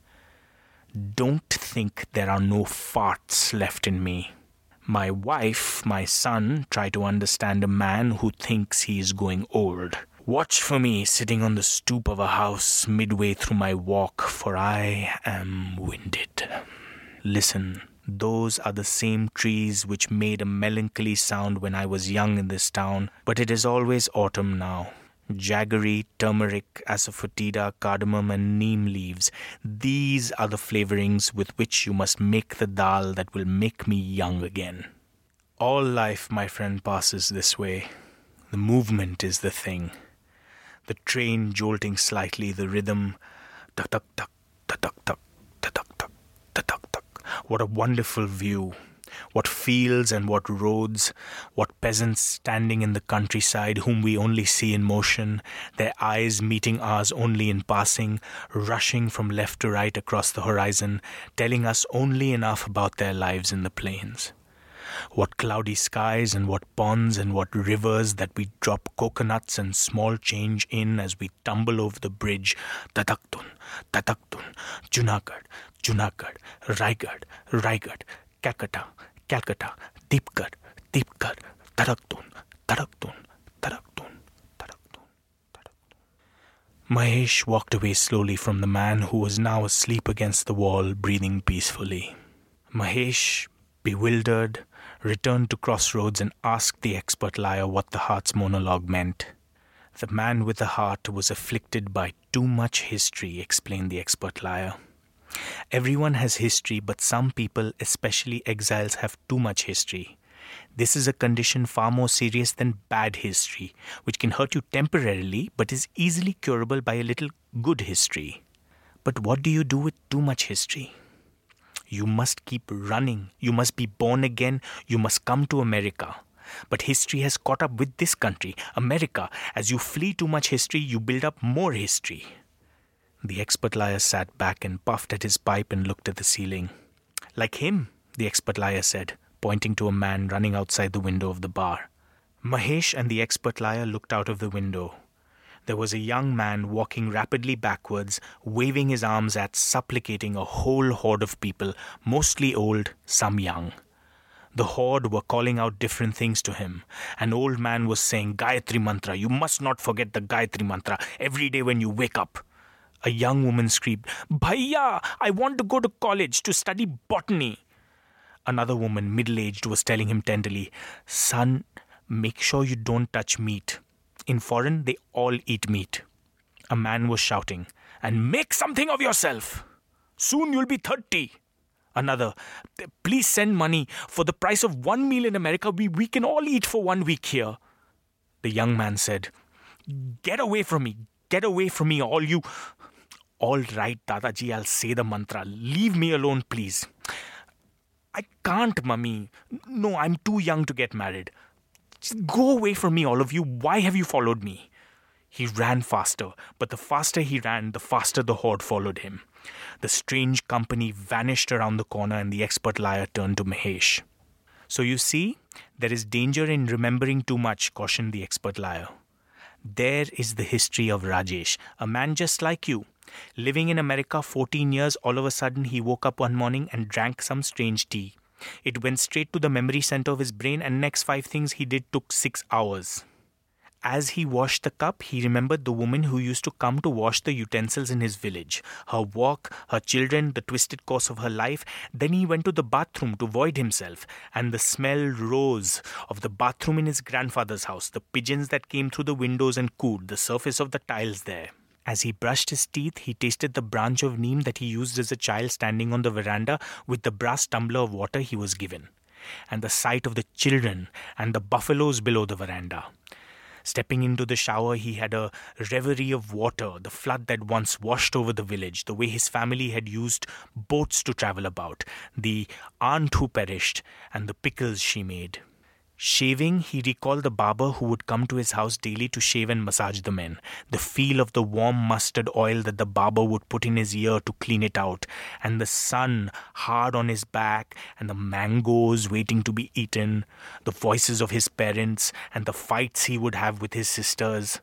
Don't think there are no farts left in me. My wife, my son, try to understand a man who thinks he is going old. Watch for me sitting on the stoop of a house midway through my walk, for I am winded. Listen, those are the same trees which made a melancholy sound when I was young in this town, but it is always autumn now. Jaggery, turmeric, asafoetida, cardamom and neem leaves. These are the flavorings with which you must make the dal that will make me young again. All life, my friend, passes this way. The movement is the thing. The train jolting slightly, the rhythm. Tuck-tuck-tuck, tuck-tuck-tuck, tuck-tuck-tuck, tuck-tuck-tuck. What a wonderful view. What fields and what roads, what peasants standing in the countryside whom we only see in motion, their eyes meeting ours only in passing, rushing from left to right across the horizon, telling us only enough about their lives in the plains. What cloudy skies and what ponds and what rivers that we drop coconuts and small change in as we tumble over the bridge. Tataktun, Tataktun, Junagadh, Junagadh, Raigad, Raigad, Calcutta, Calcutta, Deepgarh, Deepgarh, Taraktun, Taraktun, Taraktun, Taraktun, Taraktun. Mahesh walked away slowly from the man who was now asleep against the wall, breathing peacefully. Mahesh, bewildered, returned to Crossroads and asked the expert liar what the heart's monologue meant. The man with the heart was afflicted by too much history, explained the expert liar. Everyone has history, but some people, especially exiles, have too much history. This is a condition far more serious than bad history, which can hurt you temporarily, but is easily curable by a little good history. But what do you do with too much history? You must keep running. You must be born again. You must come to America. But history has caught up with this country, America. As you flee too much history, you build up more history. The expert liar sat back and puffed at his pipe and looked at the ceiling. Like him, the expert liar said, pointing to a man running outside the window of the bar. Mahesh and the expert liar looked out of the window. There was a young man walking rapidly backwards, waving his arms at, supplicating a whole horde of people, mostly old, some young. The horde were calling out different things to him. An old man was saying, Gayatri Mantra, you must not forget the Gayatri Mantra every day when you wake up. A young woman screamed, Bhaiya, I want to go to college to study botany. Another woman, middle-aged, was telling him tenderly, Son, make sure you don't touch meat. In foreign, they all eat meat. A man was shouting, and make something of yourself. Soon you'll be thirty. Another, please send money. For the price of one meal in America, we, we can all eat for one week here. The young man said, Get away from me. Get away from me, all you... All right, Dadaji, I'll say the mantra. Leave me alone, please. I can't, Mummy. No, I'm too young to get married. Just go away from me, all of you. Why have you followed me? He ran faster, but the faster he ran, the faster the horde followed him. The strange company vanished around the corner and the expert liar turned to Mahesh. So you see, there is danger in remembering too much, cautioned the expert liar. There is the history of Rajesh, a man just like you. Living in America fourteen years, all of a sudden he woke up one morning and drank some strange tea. It went straight to the memory center of his brain and next five things he did took six hours. As he washed the cup, he remembered the woman who used to come to wash the utensils in his village, her walk, her children, the twisted course of her life. Then he went to the bathroom to void himself, and the smell rose of the bathroom in his grandfather's house, the pigeons that came through the windows and cooed, the surface of the tiles there. As he brushed his teeth, he tasted the branch of neem that he used as a child standing on the veranda with the brass tumbler of water he was given, and the sight of the children and the buffaloes below the veranda. Stepping into the shower, he had a reverie of water, the flood that once washed over the village, the way his family had used boats to travel about, the aunt who perished, and the pickles she made. Shaving, he recalled the barber who would come to his house daily to shave and massage the men, the feel of the warm mustard oil that the barber would put in his ear to clean it out, and the sun hard on his back, and the mangoes waiting to be eaten, the voices of his parents, and the fights he would have with his sisters.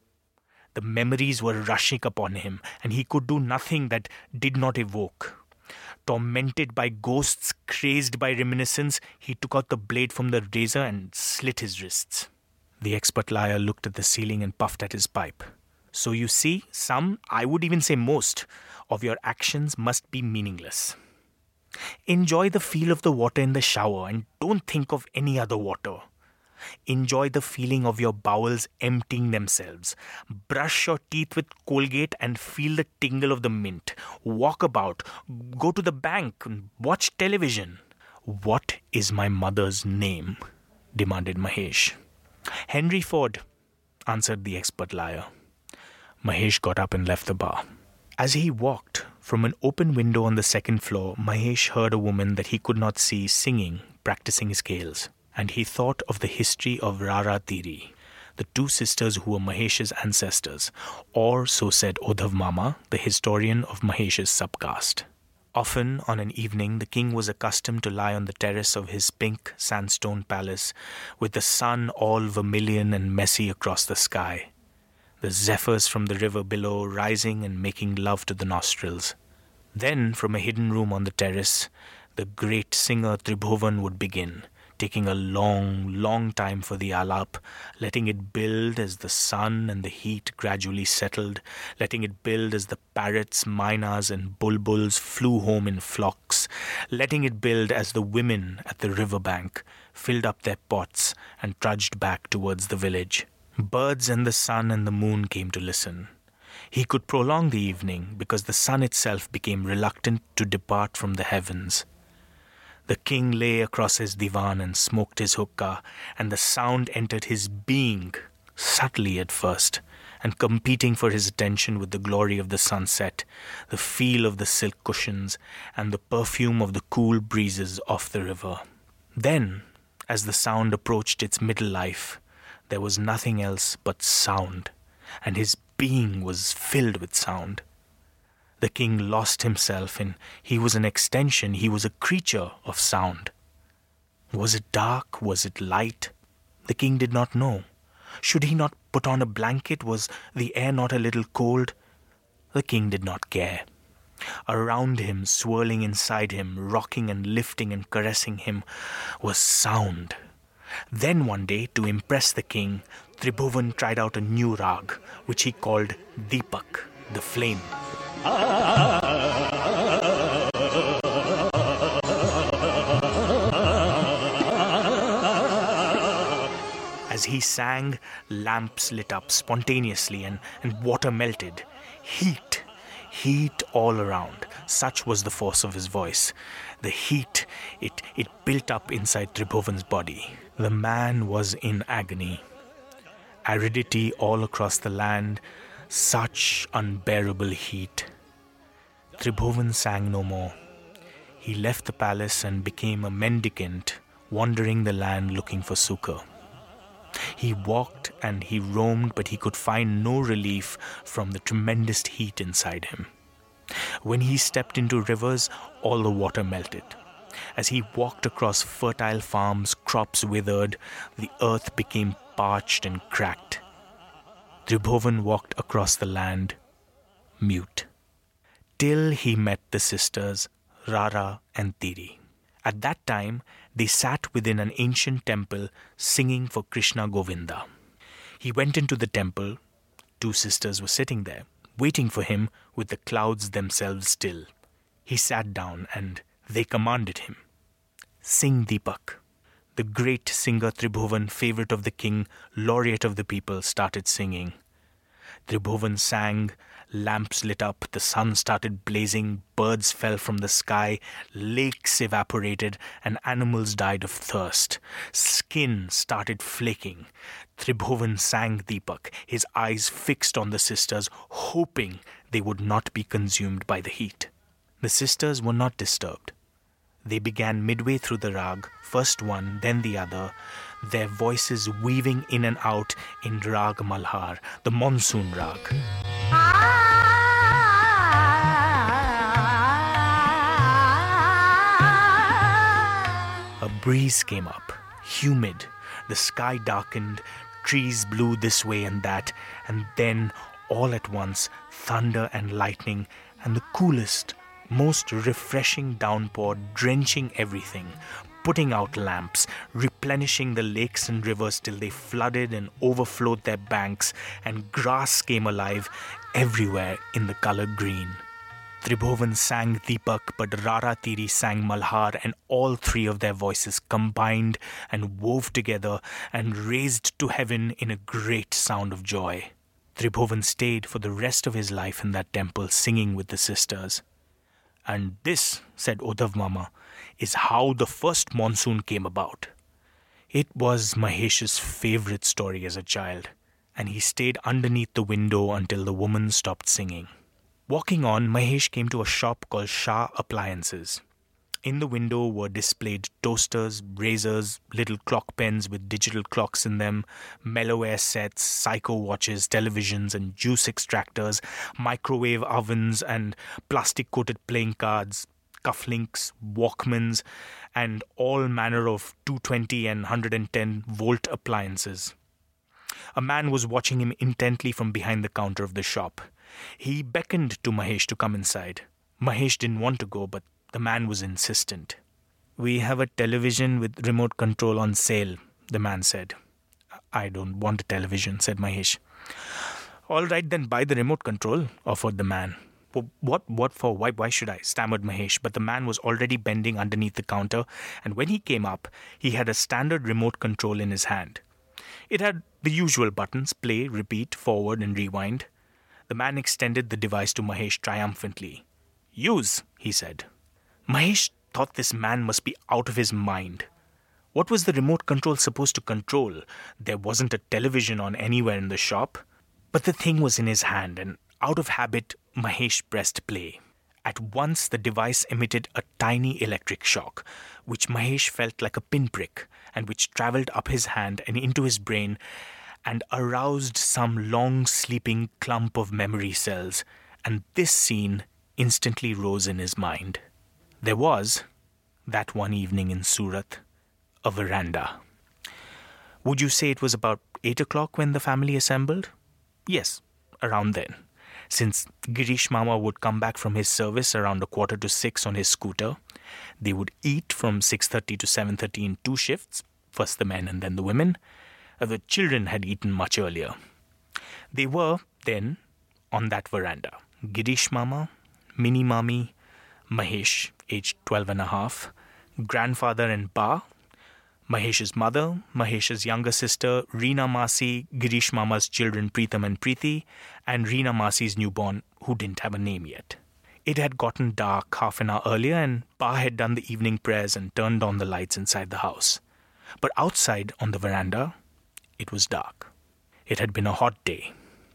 The memories were rushing upon him, and he could do nothing that did not evoke. Tormented by ghosts, crazed by reminiscence, he took out the blade from the razor and slit his wrists. The expert liar looked at the ceiling and puffed at his pipe. So you see, some, I would even say most, of your actions must be meaningless. Enjoy the feel of the water in the shower and don't think of any other water. Enjoy the feeling of your bowels emptying themselves. Brush your teeth with Colgate and feel the tingle of the mint. Walk about, go to the bank, watch television. What is my mother's name? Demanded Mahesh. Henry Ford, answered the expert liar. Mahesh got up and left the bar. As he walked, from an open window on the second floor, Mahesh heard a woman that he could not see singing, practicing his scales. And he thought of the history of Rara Tiri, the two sisters who were Mahesh's ancestors, or so said Odhav Mama, the historian of Mahesh's subcaste. Often on an evening, the king was accustomed to lie on the terrace of his pink sandstone palace, with the sun all vermilion and messy across the sky, the zephyrs from the river below rising and making love to the nostrils. Then, from a hidden room on the terrace, the great singer Tribhuvan would begin, taking a long, long time for the alap, letting it build as the sun and the heat gradually settled, letting it build as the parrots, mynas and bulbuls flew home in flocks, letting it build as the women at the riverbank filled up their pots and trudged back towards the village. Birds and the sun and the moon came to listen. He could prolong the evening because the sun itself became reluctant to depart from the heavens. The king lay across his divan and smoked his hookah, and the sound entered his being, subtly at first, and competing for his attention with the glory of the sunset, the feel of the silk cushions, and the perfume of the cool breezes off the river. Then, as the sound approached its middle life, there was nothing else but sound, and his being was filled with sound. The king lost himself, and he was an extension, he was a creature of sound. Was it dark? Was it light? The king did not know. Should he not put on a blanket? Was the air not a little cold? The king did not care. Around him, swirling inside him, rocking and lifting and caressing him, was sound. Then one day, to impress the king, Tribhuvan tried out a new rag, which he called Deepak, the flame. As he sang, lamps lit up spontaneously and, and water melted. Heat, heat all around. Such was the force of his voice. The heat, it, it built up inside Tribhuvan's body. The man was in agony. Aridity all across the land, such unbearable heat. Tribhuvan sang no more. He left the palace and became a mendicant, wandering the land looking for succor. He walked and he roamed, but he could find no relief from the tremendous heat inside him. When he stepped into rivers, all the water melted. As he walked across fertile farms, crops withered, the earth became parched and cracked. Tribhuvan walked across the land, mute, till he met the sisters Rara and Tiri. At that time, they sat within an ancient temple singing for Krishna Govinda. He went into the temple. Two sisters were sitting there, waiting for him with the clouds themselves still. He sat down and they commanded him, "Sing Deepak." The great singer Tribhuvan, favorite of the king, laureate of the people, started singing. Tribhuvan sang, lamps lit up, the sun started blazing, birds fell from the sky, lakes evaporated, and animals died of thirst. Skin started flaking. Tribhuvan sang Deepak, his eyes fixed on the sisters, hoping they would not be consumed by the heat. The sisters were not disturbed. They began midway through the rag, first one, then the other. their voices weaving in and out in Rag Malhar, the monsoon rag. A breeze came up, humid. The sky darkened, trees blew this way and that, and then, all at once, thunder and lightning, and the coolest, most refreshing downpour drenching everything, putting out lamps, replenishing the lakes and rivers till they flooded and overflowed their banks, and grass came alive everywhere in the colour green. Tribhuvan sang Deepak, but Rara Tiri sang Malhar, and all three of their voices combined and wove together and raised to heaven in a great sound of joy. Tribhuvan stayed for the rest of his life in that temple singing with the sisters. And this, said Uddhav Mama, is how the first monsoon came about. It was Mahesh's favourite story as a child, and he stayed underneath the window until the woman stopped singing. Walking on, Mahesh came to a shop called Shah Appliances. In the window were displayed toasters, razors, little clock pens with digital clocks in them, Mellow-Air sets, Psycho watches, televisions and juice extractors, microwave ovens and plastic-coated playing cards, cufflinks, Walkmans, and all manner of two twenty and one hundred ten volt appliances. A man was watching him intently from behind the counter of the shop. He beckoned to Mahesh to come inside. Mahesh didn't want to go, but the man was insistent. "We have a television with remote control on sale," the man said. "I don't want a television," said Mahesh. "All right, then buy the remote control," offered the man. What, what for? Why, why should I? Stammered Mahesh, but the man was already bending underneath the counter, and when he came up, he had a standard remote control in his hand. It had the usual buttons: play, repeat, forward, and rewind. The man extended the device to Mahesh triumphantly. "Use," he said. Mahesh thought this man must be out of his mind. What was the remote control supposed to control? There wasn't a television on anywhere in the shop. But the thing was in his hand, and out of habit, Mahesh pressed play. At once, the device emitted a tiny electric shock, which Mahesh felt like a pinprick, and which travelled up his hand and into his brain, and aroused some long-sleeping clump of memory cells, and this scene instantly rose in his mind. There was, that one evening in Surat, a veranda. Would you say it was about eight o'clock when the family assembled? Yes, around then. Since Girish Mama would come back from his service around a quarter to six on his scooter, they would eat from six thirty to seven thirty in two shifts, first the men and then the women. The children had eaten much earlier. They were, then, on that veranda. Girish Mama, Mini Mami, Mahesh, aged twelve and a half, grandfather and Ba, Mahesh's mother, Mahesh's younger sister, Reena Masi, Girish Mama's children Preetham and Preeti, and Reena Masi's newborn, who didn't have a name yet. It had gotten dark half an hour earlier, and Ba had done the evening prayers and turned on the lights inside the house. But outside, on the veranda, it was dark. It had been a hot day.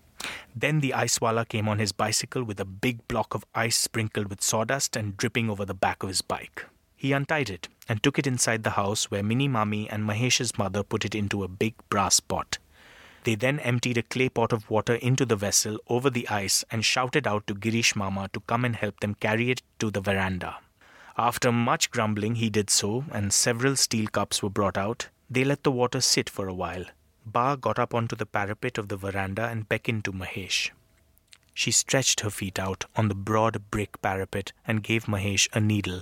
Then the icewala came on his bicycle with a big block of ice sprinkled with sawdust and dripping over the back of his bike. He untied it and took it inside the house, where Mini Mami and Mahesh's mother put it into a big brass pot. They then emptied a clay pot of water into the vessel over the ice and shouted out to Girish Mama to come and help them carry it to the veranda. After much grumbling, he did so, and several steel cups were brought out. They let the water sit for a while. Ba got up onto the parapet of the veranda and beckoned to Mahesh. She stretched her feet out on the broad brick parapet and gave Mahesh a needle.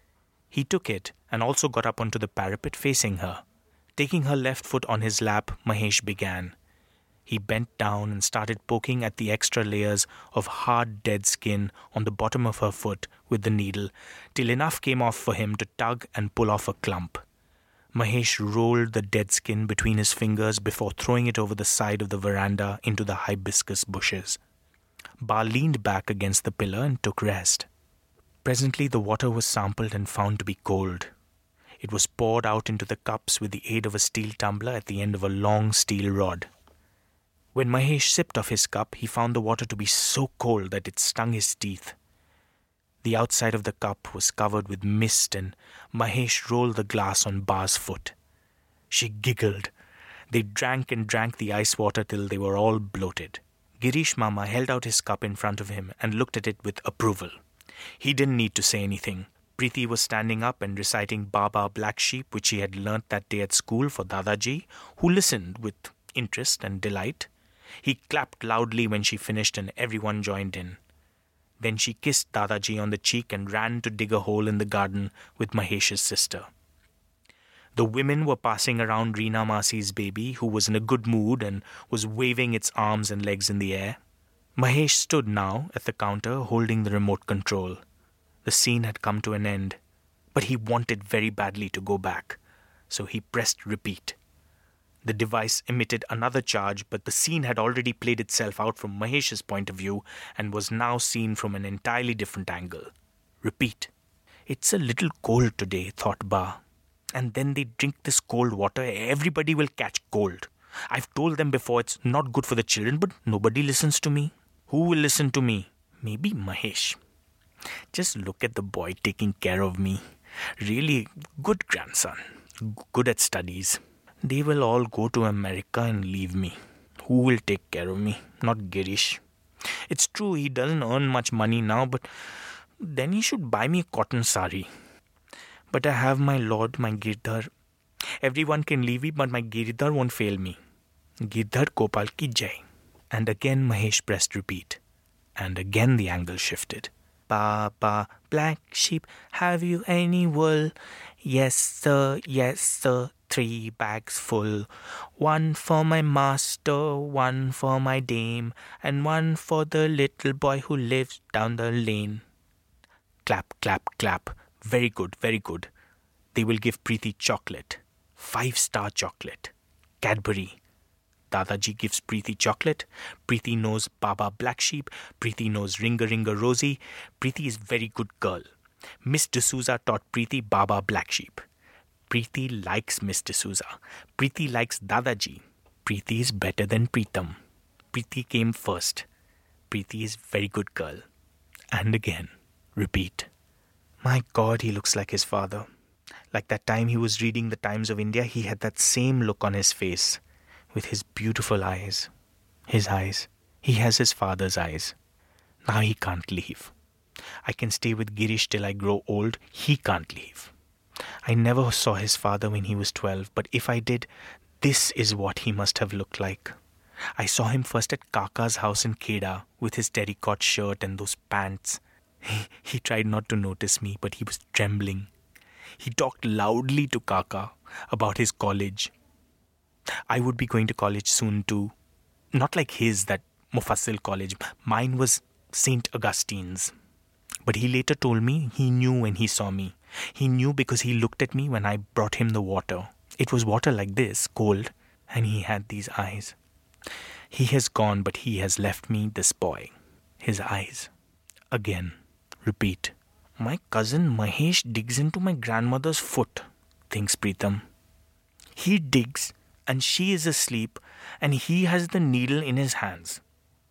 He took it and also got up onto the parapet facing her. Taking her left foot on his lap, Mahesh began. He bent down and started poking at the extra layers of hard dead skin on the bottom of her foot with the needle, till enough came off for him to tug and pull off a clump. Mahesh rolled the dead skin between his fingers before throwing it over the side of the veranda into the hibiscus bushes. Ba leaned back against the pillar and took rest. Presently the water was sampled and found to be cold. It was poured out into the cups with the aid of a steel tumbler at the end of a long steel rod. When Mahesh sipped off his cup, he found the water to be so cold that it stung his teeth. The outside of the cup was covered with mist, and Mahesh rolled the glass on Ba's foot. She giggled. They drank and drank the ice water till they were all bloated. Girish Mama held out his cup in front of him and looked at it with approval. He didn't need to say anything. Preeti was standing up and reciting Baba Black Sheep, which she had learnt that day at school for Dadaji, who listened with interest and delight. He clapped loudly when she finished and everyone joined in. Then she kissed Dadaji on the cheek and ran to dig a hole in the garden with Mahesh's sister. The women were passing around Reena Masi's baby, who was in a good mood and was waving its arms and legs in the air. Mahesh stood now at the counter holding the remote control. The scene had come to an end, but he wanted very badly to go back, so he pressed repeat. The device emitted another charge, but the scene had already played itself out from Mahesh's point of view and was now seen from an entirely different angle. Repeat. It's a little cold today, thought Ba. And then they drink this cold water, everybody will catch cold. I've told them before it's not good for the children, but nobody listens to me. Who will listen to me? Maybe Mahesh. Just look at the boy taking care of me. Really good grandson. Good at studies. They will all go to America and leave me. Who will take care of me? Not Girish. It's true he doesn't earn much money now, but then he should buy me a cotton sari. But I have my Lord, my Girdhar. Everyone can leave me, but my Girdhar won't fail me. Girdhar Gopal ki jai. And again Mahesh pressed repeat. And again the angle shifted. Baba, black sheep, have you any wool? Yes, sir, yes, sir, three bags full. One for my master, one for my dame, and one for the little boy who lives down the lane. Clap, clap, clap. Very good, very good. They will give Preeti chocolate. Five-star chocolate. Cadbury. Dadaji gives Preeti chocolate. Preeti knows Baba Black Sheep. Preeti knows Ringa Ringa Rosie. Preeti is very good girl. Miss D'Souza taught Preeti Baba Black Sheep. Preeti likes Miss D'Souza. Preeti likes Dadaji. Preeti is better than Preetam. Preeti came first. Preeti is very good girl. And again, repeat. My God, he looks like his father. Like that time he was reading the Times of India, he had that same look on his face. With his beautiful eyes. His eyes. He has his father's eyes. Now he can't leave. I can stay with Girish till I grow old. He can't leave. I never saw his father when he was twelve, but if I did, this is what he must have looked like. I saw him first at Kaka's house in Kheda with his terracotta shirt and those pants. He, he tried not to notice me, but he was trembling. He talked loudly to Kaka about his college. I would be going to college soon too. Not like his, that Mufassil college. Mine was Saint Augustine's. But he later told me he knew when he saw me. He knew because he looked at me when I brought him the water. It was water like this, cold, and he had these eyes. He has gone, but he has left me this boy. His eyes. Again. Repeat. My cousin Mahesh digs into my grandmother's foot, thinks Preetam. He digs and she is asleep and he has the needle in his hands.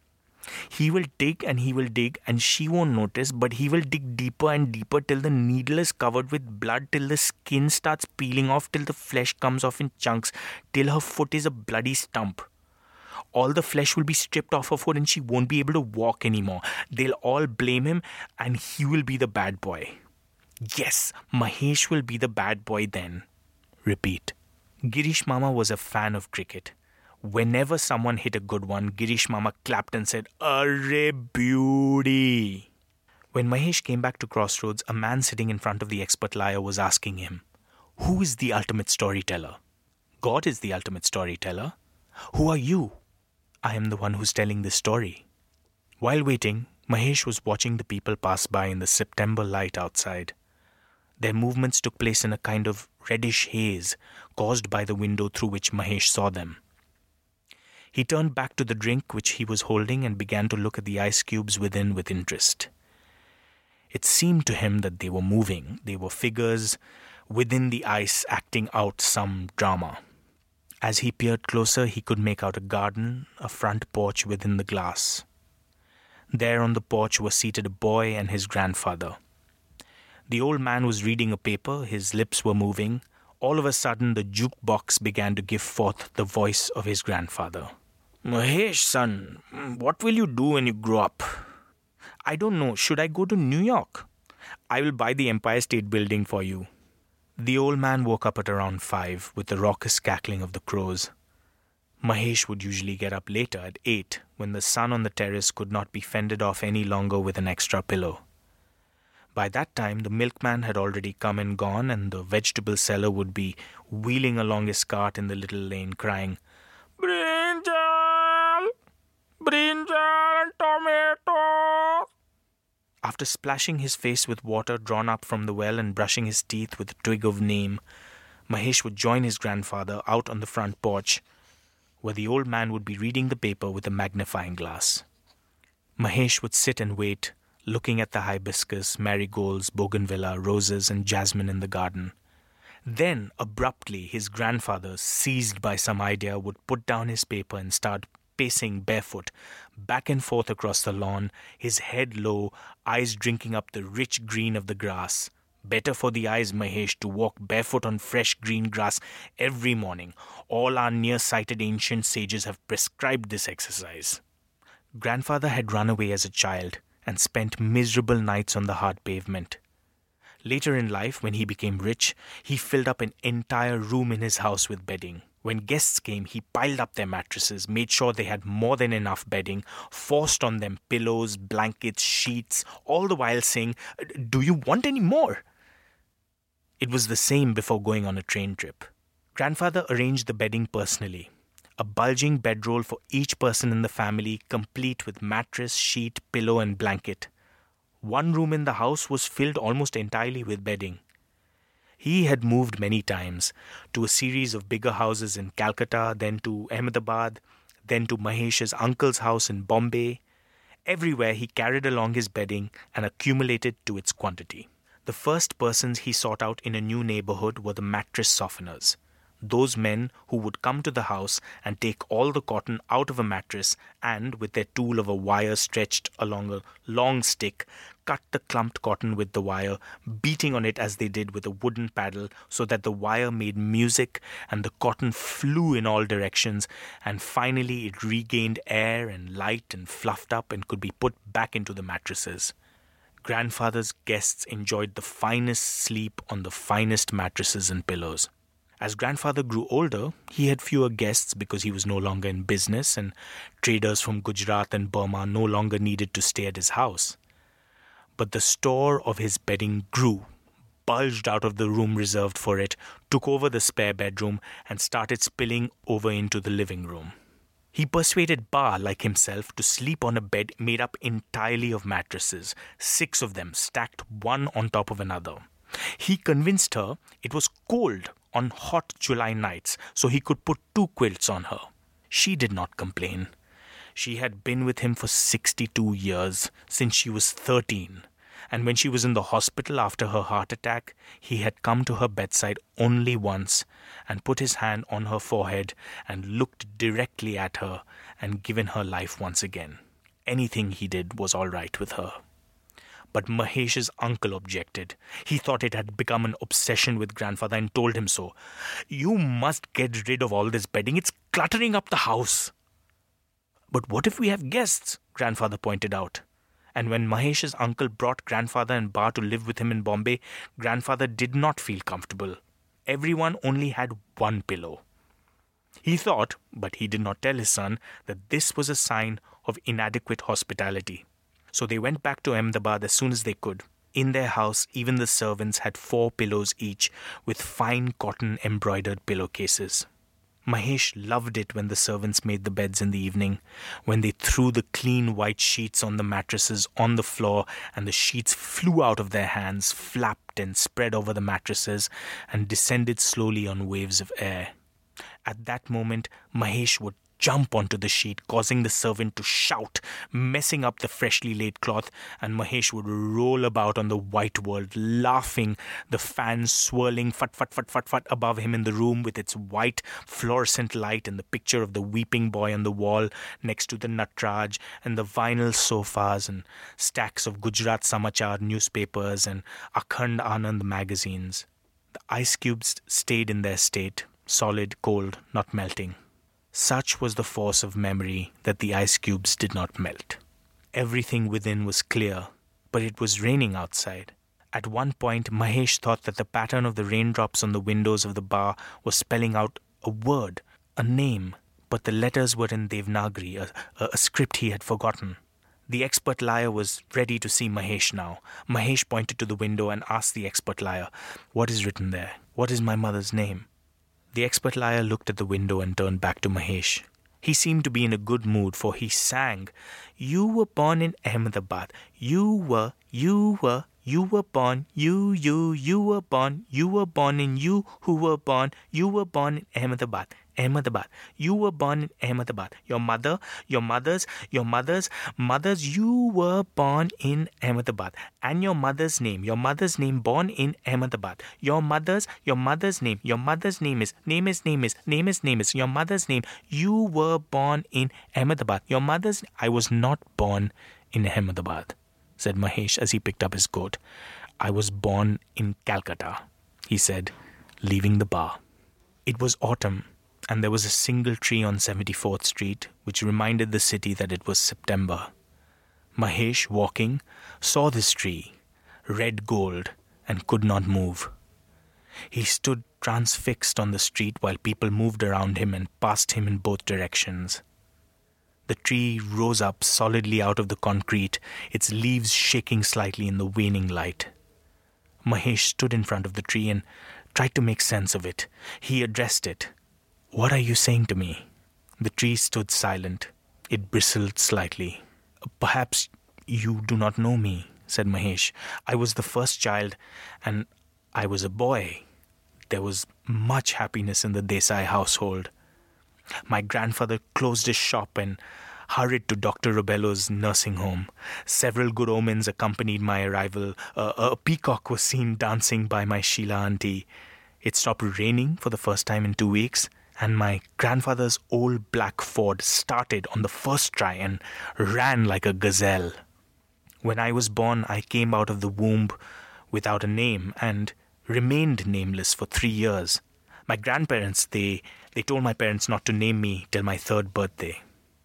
He will dig and he will dig and she won't notice, but he will dig deeper and deeper till the needle is covered with blood, till the skin starts peeling off, till the flesh comes off in chunks, till her foot is a bloody stump. All the flesh will be stripped off her foot and she won't be able to walk anymore. They'll all blame him and he will be the bad boy. Yes, Mahesh will be the bad boy then. Repeat. Girish Mama was a fan of cricket. Whenever someone hit a good one, Girish Mama clapped and said, "Arre beauty!" When Mahesh came back to Crossroads, a man sitting in front of the expert liar was asking him, "Who is the ultimate storyteller?" "God is the ultimate storyteller." "Who are you?" "I am the one who's telling this story." While waiting, Mahesh was watching the people pass by in the September light outside. Their movements took place in a kind of reddish haze caused by the window through which Mahesh saw them. He turned back to the drink which he was holding and began to look at the ice cubes within with interest. It seemed to him that they were moving. They were figures within the ice acting out some drama. As he peered closer, he could make out a garden, a front porch within the glass. There on the porch was seated a boy and his grandfather. The old man was reading a paper, his lips were moving, All of a sudden, the jukebox began to give forth the voice of his grandfather. Mahesh, son, what will you do when you grow up? I don't know. Should I go to New York? I will buy the Empire State Building for you. The old man woke up at around five with the raucous cackling of the crows. Mahesh would usually get up later at eight when the sun on the terrace could not be fended off any longer with an extra pillow. By that time, the milkman had already come and gone, and the vegetable seller would be wheeling along his cart in the little lane crying, Brinjal! Brinjal and tomato! After splashing his face with water drawn up from the well and brushing his teeth with a twig of neem, Mahesh would join his grandfather out on the front porch, where the old man would be reading the paper with a magnifying glass. Mahesh would sit and wait, looking at the hibiscus, marigolds, bougainvillea, roses, and jasmine in the garden. Then, abruptly, his grandfather, seized by some idea, would put down his paper and start pacing barefoot, back and forth across the lawn, his head low, eyes drinking up the rich green of the grass. Better for the eyes, Mahesh, to walk barefoot on fresh green grass every morning. All our near-sighted ancient sages have prescribed this exercise. Grandfather had run away as a child and spent miserable nights on the hard pavement. Later in life, when he became rich, he filled up an entire room in his house with bedding. When guests came, he piled up their mattresses, made sure they had more than enough bedding, forced on them pillows, blankets, sheets, all the while saying, "Do you want any more?" It was the same before going on a train trip. Grandfather arranged the bedding personally. A bulging bedroll for each person in the family, complete with mattress, sheet, pillow, and blanket. One room in the house was filled almost entirely with bedding. He had moved many times, to a series of bigger houses in Calcutta, then to Ahmedabad, then to Mahesh's uncle's house in Bombay. Everywhere he carried along his bedding and accumulated to its quantity. The first persons he sought out in a new neighborhood were the mattress softeners. Those men who would come to the house and take all the cotton out of a mattress and, with their tool of a wire stretched along a long stick, cut the clumped cotton with the wire, beating on it as they did with a wooden paddle so that the wire made music and the cotton flew in all directions, and finally it regained air and light and fluffed up and could be put back into the mattresses. Grandfather's guests enjoyed the finest sleep on the finest mattresses and pillows. As grandfather grew older, he had fewer guests because he was no longer in business, and traders from Gujarat and Burma no longer needed to stay at his house. But the store of his bedding grew, bulged out of the room reserved for it, took over the spare bedroom, and started spilling over into the living room. He persuaded Ba, like himself, to sleep on a bed made up entirely of mattresses, six of them stacked one on top of another. He convinced her it was cold on hot July nights, so he could put two quilts on her. She did not complain. She had been with him for sixty-two years, since she was thirteen, and when she was in the hospital after her heart attack, he had come to her bedside only once and put his hand on her forehead and looked directly at her and given her life once again. Anything he did was all right with her. But Mahesh's uncle objected. He thought it had become an obsession with grandfather and told him so. "You must get rid of all this bedding. It's cluttering up the house." "But what if we have guests?" grandfather pointed out. And when Mahesh's uncle brought grandfather and Ba to live with him in Bombay, grandfather did not feel comfortable. Everyone only had one pillow. He thought, but he did not tell his son, that this was a sign of inadequate hospitality. So they went back to Ahmedabad as soon as they could. In their house, even the servants had four pillows each, with fine cotton embroidered pillowcases. Mahesh loved it when the servants made the beds in the evening, when they threw the clean white sheets on the mattresses on the floor and the sheets flew out of their hands, flapped and spread over the mattresses and descended slowly on waves of air. At that moment, Mahesh would jump onto the sheet, causing the servant to shout, messing up the freshly laid cloth, and Mahesh would roll about on the white world, laughing, the fan swirling fut fut fut fut fut above him in the room with its white fluorescent light and the picture of the weeping boy on the wall next to the Natraj and the vinyl sofas and stacks of Gujarat Samachar newspapers and Akhand Anand magazines. The ice cubes stayed in their state, solid, cold, not melting. Such was the force of memory that the ice cubes did not melt. Everything within was clear, but it was raining outside. At one point, Mahesh thought that the pattern of the raindrops on the windows of the bar was spelling out a word, a name, but the letters were in Devanagari, a, a, a script he had forgotten. The expert liar was ready to see Mahesh now. Mahesh pointed to the window and asked the expert liar, "What is written there? What is my mother's name?" The expert liar looked at the window and turned back to Mahesh. He seemed to be in a good mood, for he sang, "You were born in Ahmedabad. You were, you were, you were born, you, you, you were born, you were born in you who were born, you were born in Ahmedabad. Ahmedabad. You were born in Ahmedabad. Your mother, your mother's, your mother's, mother's, you were born in Ahmedabad. And your mother's name, your mother's name born in Ahmedabad. Your mother's, your mother's name, your mother's name is, name is, name is, name is, name is, your mother's name. You were born in Ahmedabad. Your mother's, I was not born in Ahmedabad, said Mahesh as he picked up his coat. I was born in Calcutta, he said, leaving the bar. It was autumn, and there was a single tree on seventy-fourth Street, which reminded the city that it was September. Mahesh, walking, saw this tree, red gold, and could not move. He stood transfixed on the street while people moved around him and passed him in both directions. The tree rose up solidly out of the concrete, its leaves shaking slightly in the waning light. Mahesh stood in front of the tree and tried to make sense of it. He addressed it. "What are you saying to me?" The tree stood silent. It bristled slightly. "Perhaps you do not know me," said Mahesh. "I was the first child, and I was a boy. There was much happiness in the Desai household. My grandfather closed his shop and hurried to Doctor Robello's nursing home. Several good omens accompanied my arrival. Uh, a peacock was seen dancing by my Sheila auntie. It stopped raining for the first time in two weeks, and my grandfather's old black Ford started on the first try and ran like a gazelle. When I was born, I came out of the womb without a name and remained nameless for three years. My grandparents, they, they told my parents not to name me till my third birthday.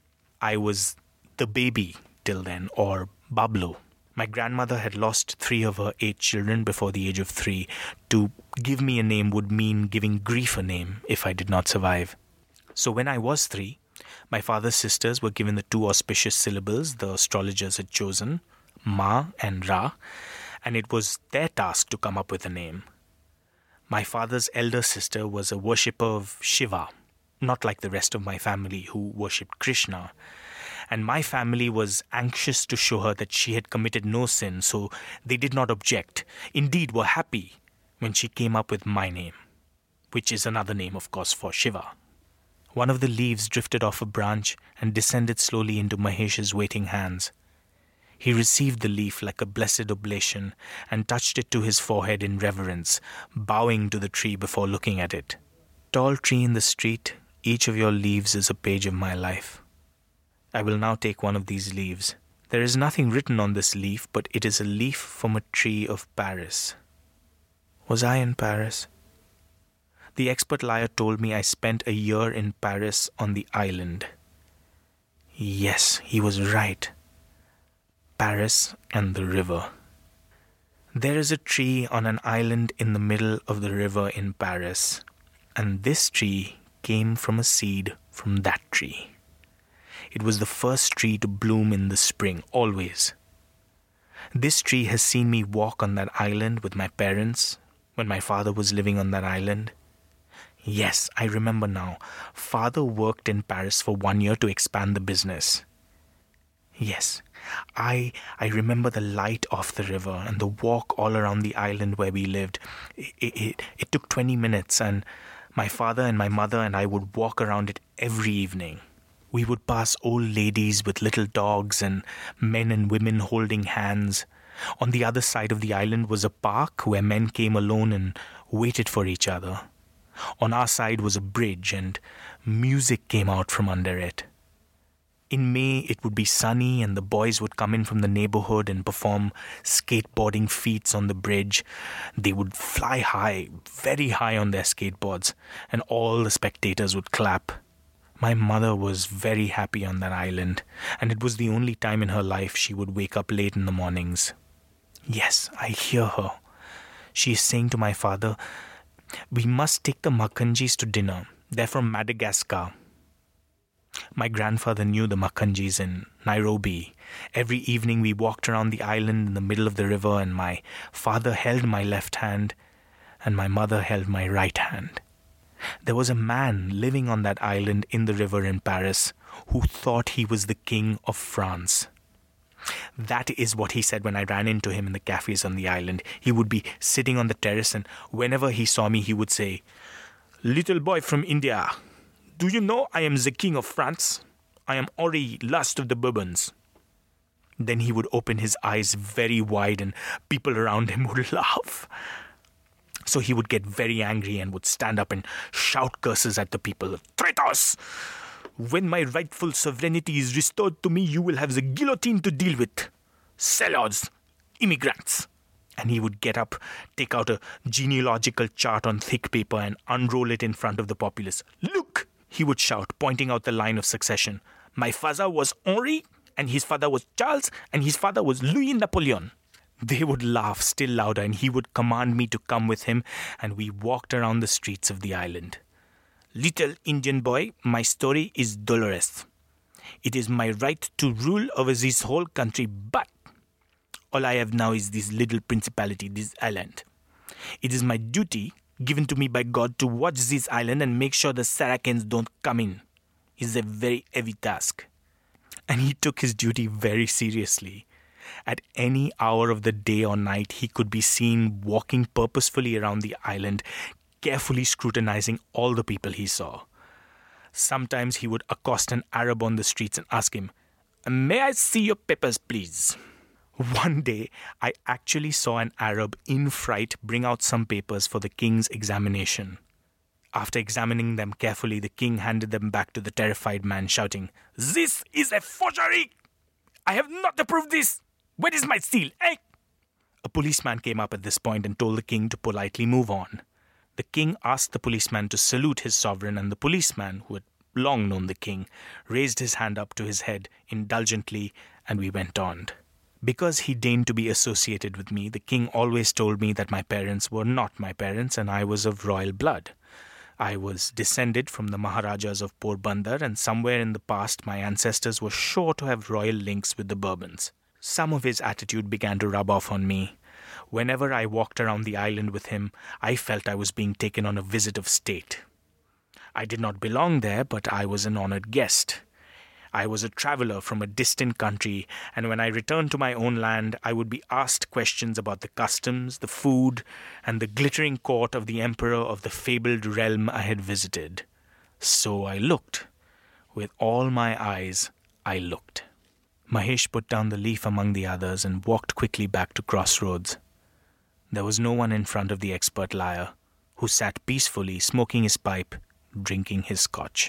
I was the baby till then, or Bablo. My grandmother had lost three of her eight children before the age of three. To give me a name would mean giving grief a name if I did not survive. So when I was three, my father's sisters were given the two auspicious syllables the astrologers had chosen, Ma and Ra, and it was their task to come up with a name. My father's elder sister was a worshipper of Shiva, not like the rest of my family who worshipped Krishna. And my family was anxious to show her that she had committed no sin, so they did not object, indeed were happy when she came up with my name, which is another name, of course, for Shiva. One of the leaves drifted off a branch and descended slowly into Mahesh's waiting hands. He received the leaf like a blessed oblation and touched it to his forehead in reverence, bowing to the tree before looking at it. Tall tree in the street, each of your leaves is a page of my life. I will now take one of these leaves. There is nothing written on this leaf, but it is a leaf from a tree of Paris. Was I in Paris? The expert liar told me I spent a year in Paris on the island. Yes, he was right. Paris and the river. There is a tree on an island in the middle of the river in Paris, and this tree came from a seed from that tree. It was the first tree to bloom in the spring, always. This tree has seen me walk on that island with my parents when my father was living on that island. Yes, I remember now. Father worked in Paris for one year to expand the business. Yes, I I remember the light off the river and the walk all around the island where we lived. It, it, it took twenty minutes, and my father and my mother and I would walk around it every evening. We would pass old ladies with little dogs and men and women holding hands. On the other side of the island was a park where men came alone and waited for each other. On our side was a bridge, and music came out from under it. In May, it would be sunny and the boys would come in from the neighborhood and perform skateboarding feats on the bridge. They would fly high, very high on their skateboards, and all the spectators would clap. My mother was very happy on that island, and it was the only time in her life she would wake up late in the mornings. Yes, I hear her. She is saying to my father, "We must take the Makhanjis to dinner. They're from Madagascar." My grandfather knew the Makhanjis in Nairobi. Every evening we walked around the island in the middle of the river, and my father held my left hand and my mother held my right hand. There was a man living on that island in the river in Paris who thought he was the king of France. That is what he said when I ran into him in the cafes on the island. He would be sitting on the terrace, and whenever he saw me, he would say, "Little boy from India, do you know I am the king of France? I am Henri, last of the Bourbons." Then he would open his eyes very wide and people around him would laugh. So he would get very angry and would stand up and shout curses at the people. "Traitors! When my rightful sovereignty is restored to me, you will have the guillotine to deal with. Sellouts! Immigrants!" And he would get up, take out a genealogical chart on thick paper and unroll it in front of the populace. "Look!" he would shout, pointing out the line of succession. "My father was Henri, and his father was Charles, and his father was Louis Napoleon." They would laugh still louder, and he would command me to come with him, and we walked around the streets of the island. "Little Indian boy, my story is dolorous. It is my right to rule over this whole country, but all I have now is this little principality, this island. It is my duty, given to me by God, to watch this island and make sure the Saracens don't come in. It's a very heavy task." And he took his duty very seriously. At any hour of the day or night, he could be seen walking purposefully around the island, carefully scrutinizing all the people he saw. Sometimes he would accost an Arab on the streets and ask him, "May I see your papers, please?" One day, I actually saw an Arab in fright bring out some papers for the king's examination. After examining them carefully, the king handed them back to the terrified man, shouting, "This is a forgery! I have not approved this! Where is my seal, eh?" A policeman came up at this point and told the king to politely move on. The king asked the policeman to salute his sovereign, and the policeman, who had long known the king, raised his hand up to his head indulgently, and we went on. Because he deigned to be associated with me, the king always told me that my parents were not my parents and I was of royal blood. I was descended from the Maharajas of Porbandar, and somewhere in the past my ancestors were sure to have royal links with the Bourbons. Some of his attitude began to rub off on me. Whenever I walked around the island with him, I felt I was being taken on a visit of state. I did not belong there, but I was an honored guest. I was a traveler from a distant country, and when I returned to my own land, I would be asked questions about the customs, the food, and the glittering court of the emperor of the fabled realm I had visited. So I looked. With all my eyes, I looked. Mahesh put down the leaf among the others and walked quickly back to Crossroads. There was no one in front of the expert liar, who sat peacefully smoking his pipe, drinking his scotch.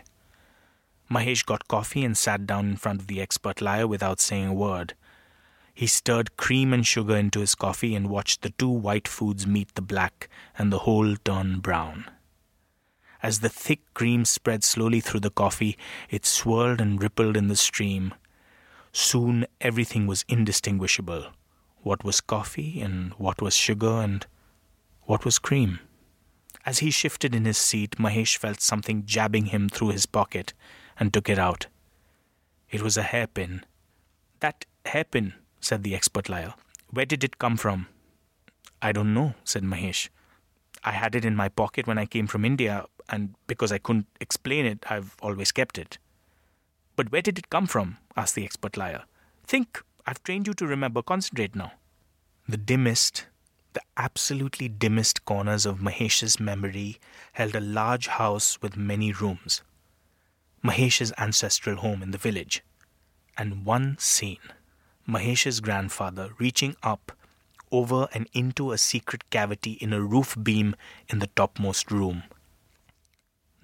Mahesh got coffee and sat down in front of the expert liar without saying a word. He stirred cream and sugar into his coffee and watched the two white foods meet the black and the whole turn brown. As the thick cream spread slowly through the coffee, it swirled and rippled in the stream. Soon everything was indistinguishable. What was coffee and what was sugar and what was cream? As he shifted in his seat, Mahesh felt something jabbing him through his pocket and took it out. It was a hairpin. "That hairpin," said the expert liar. "Where did it come from?" "I don't know," said Mahesh. "I had it in my pocket when I came from India, and because I couldn't explain it, I've always kept it." "But where did it come from?" asked the expert liar. "Think. I've trained you to remember. Concentrate now." The dimmest, the absolutely dimmest corners of Mahesh's memory held a large house with many rooms. Mahesh's ancestral home in the village. And one scene. Mahesh's grandfather reaching up over and into a secret cavity in a roof beam in the topmost room.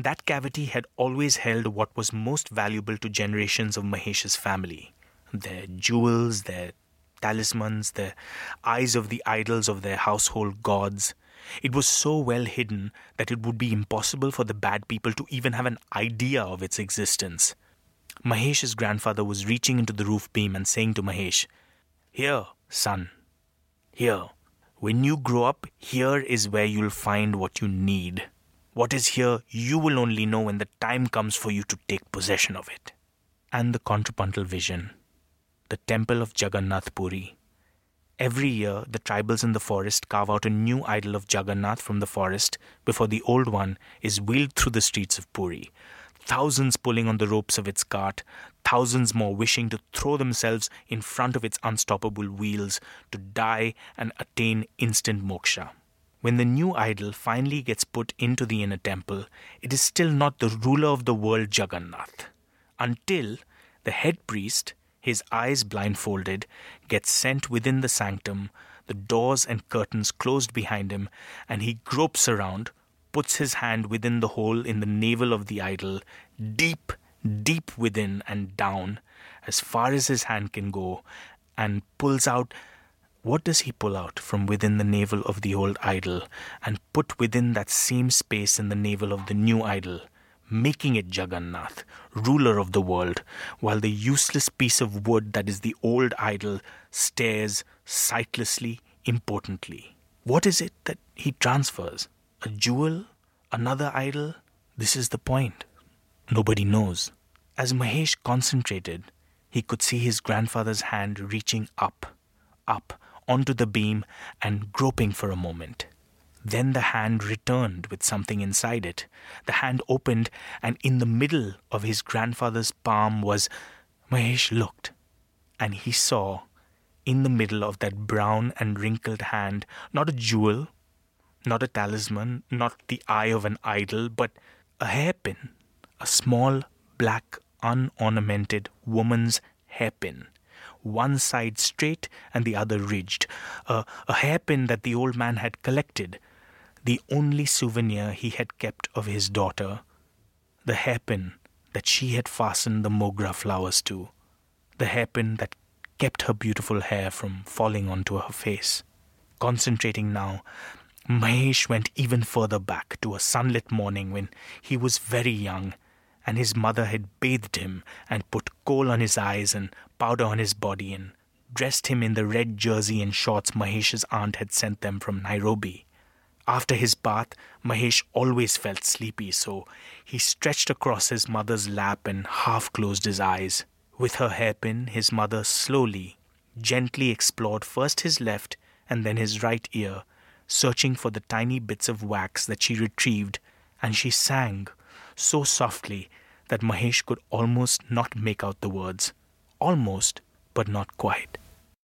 That cavity had always held what was most valuable to generations of Mahesh's family. Their jewels, their talismans, the eyes of the idols of their household gods. It was so well hidden that it would be impossible for the bad people to even have an idea of its existence. Mahesh's grandfather was reaching into the roof beam and saying to Mahesh, "Here, son, here. When you grow up, here is where you'll find what you need. What is here, you will only know when the time comes for you to take possession of it." And the contrapuntal vision. The temple of Jagannath Puri. Every year, the tribals in the forest carve out a new idol of Jagannath from the forest before the old one is wheeled through the streets of Puri. Thousands pulling on the ropes of its cart, thousands more wishing to throw themselves in front of its unstoppable wheels to die and attain instant moksha. When the new idol finally gets put into the inner temple, it is still not the ruler of the world Jagannath, until the head priest, his eyes blindfolded, gets sent within the sanctum, the doors and curtains closed behind him, and he gropes around, puts his hand within the hole in the navel of the idol, deep, deep within and down, as far as his hand can go, and pulls out. What does he pull out from within the navel of the old idol and put within that same space in the navel of the new idol, making it Jagannath, ruler of the world, while the useless piece of wood that is the old idol stares sightlessly, impotently? What is it that he transfers? A jewel? Another idol? This is the point. Nobody knows. As Mahesh concentrated, he could see his grandfather's hand reaching up, up, onto the beam and groping for a moment. Then the hand returned with something inside it. The hand opened, and in the middle of his grandfather's palm was... Mahesh looked, and he saw, in the middle of that brown and wrinkled hand, not a jewel, not a talisman, not the eye of an idol, but a hairpin, a small, black, unornamented woman's hairpin. One side straight and the other ridged, a, a hairpin that the old man had collected, the only souvenir he had kept of his daughter, the hairpin that she had fastened the mogra flowers to, the hairpin that kept her beautiful hair from falling onto her face. Concentrating now, Mahesh went even further back to a sunlit morning when he was very young, and his mother had bathed him and put coal on his eyes and powder on his body and dressed him in the red jersey and shorts Mahesh's aunt had sent them from Nairobi. After his bath, Mahesh always felt sleepy, so he stretched across his mother's lap and half closed his eyes. With her hairpin, his mother slowly, gently explored first his left and then his right ear, searching for the tiny bits of wax that she retrieved, and she sang so softly that Mahesh could almost not make out the words. Almost, but not quite.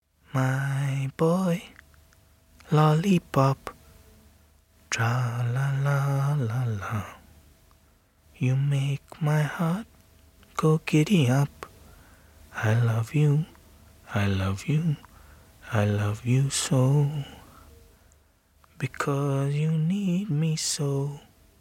My boy, lollipop, tra-la-la-la-la, you make my heart go giddy up. I love you, I love you, I love you so, because you need me so.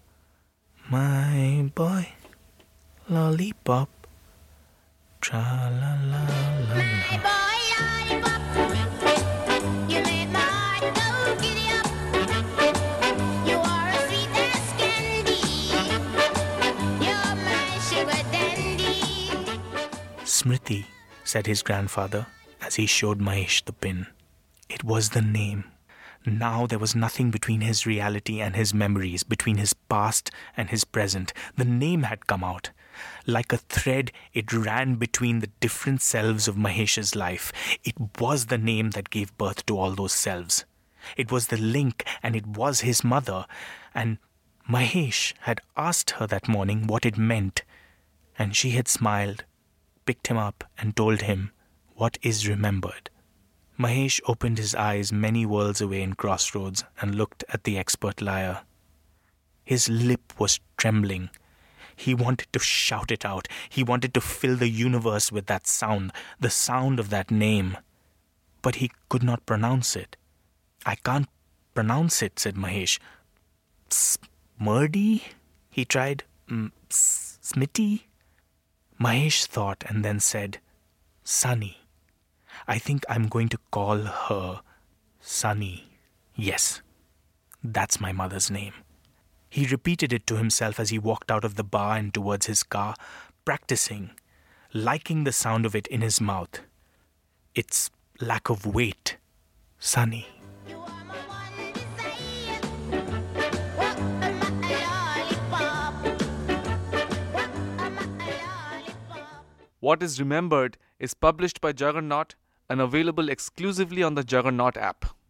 My boy, lollipop, tra-la-la-la-la. My boy, lollipop, you make my heart go giddy up. You are as sweet as candy, you're my sugar dandy. Smriti, said his grandfather as he showed Mahesh the pin. It was the name. Now there was nothing between his reality and his memories, between his past and his present. The name had come out. Like a thread, it ran between the different selves of Mahesh's life. It was the name that gave birth to all those selves. It was the link, and it was his mother. And Mahesh had asked her that morning what it meant. And she had smiled, picked him up, and told him what is remembered. Mahesh opened his eyes many worlds away in Crossroads and looked at the expert liar. His lip was trembling. He wanted to shout it out. He wanted to fill the universe with that sound, the sound of that name. But he could not pronounce it. I can't pronounce it, said Mahesh. Smrti? He tried. Mm, S- Smitty? Mahesh thought and then said, Sunny. I think I'm going to call her Sunny. Yes, that's my mother's name. He repeated it to himself as he walked out of the bar and towards his car, practicing, liking the sound of it in his mouth. Its lack of weight. Sunny. You are my one desire. What am I, a lollipop? What am I, a lollipop? What is Remembered is published by Juggernaut and available exclusively on the Juggernaut app.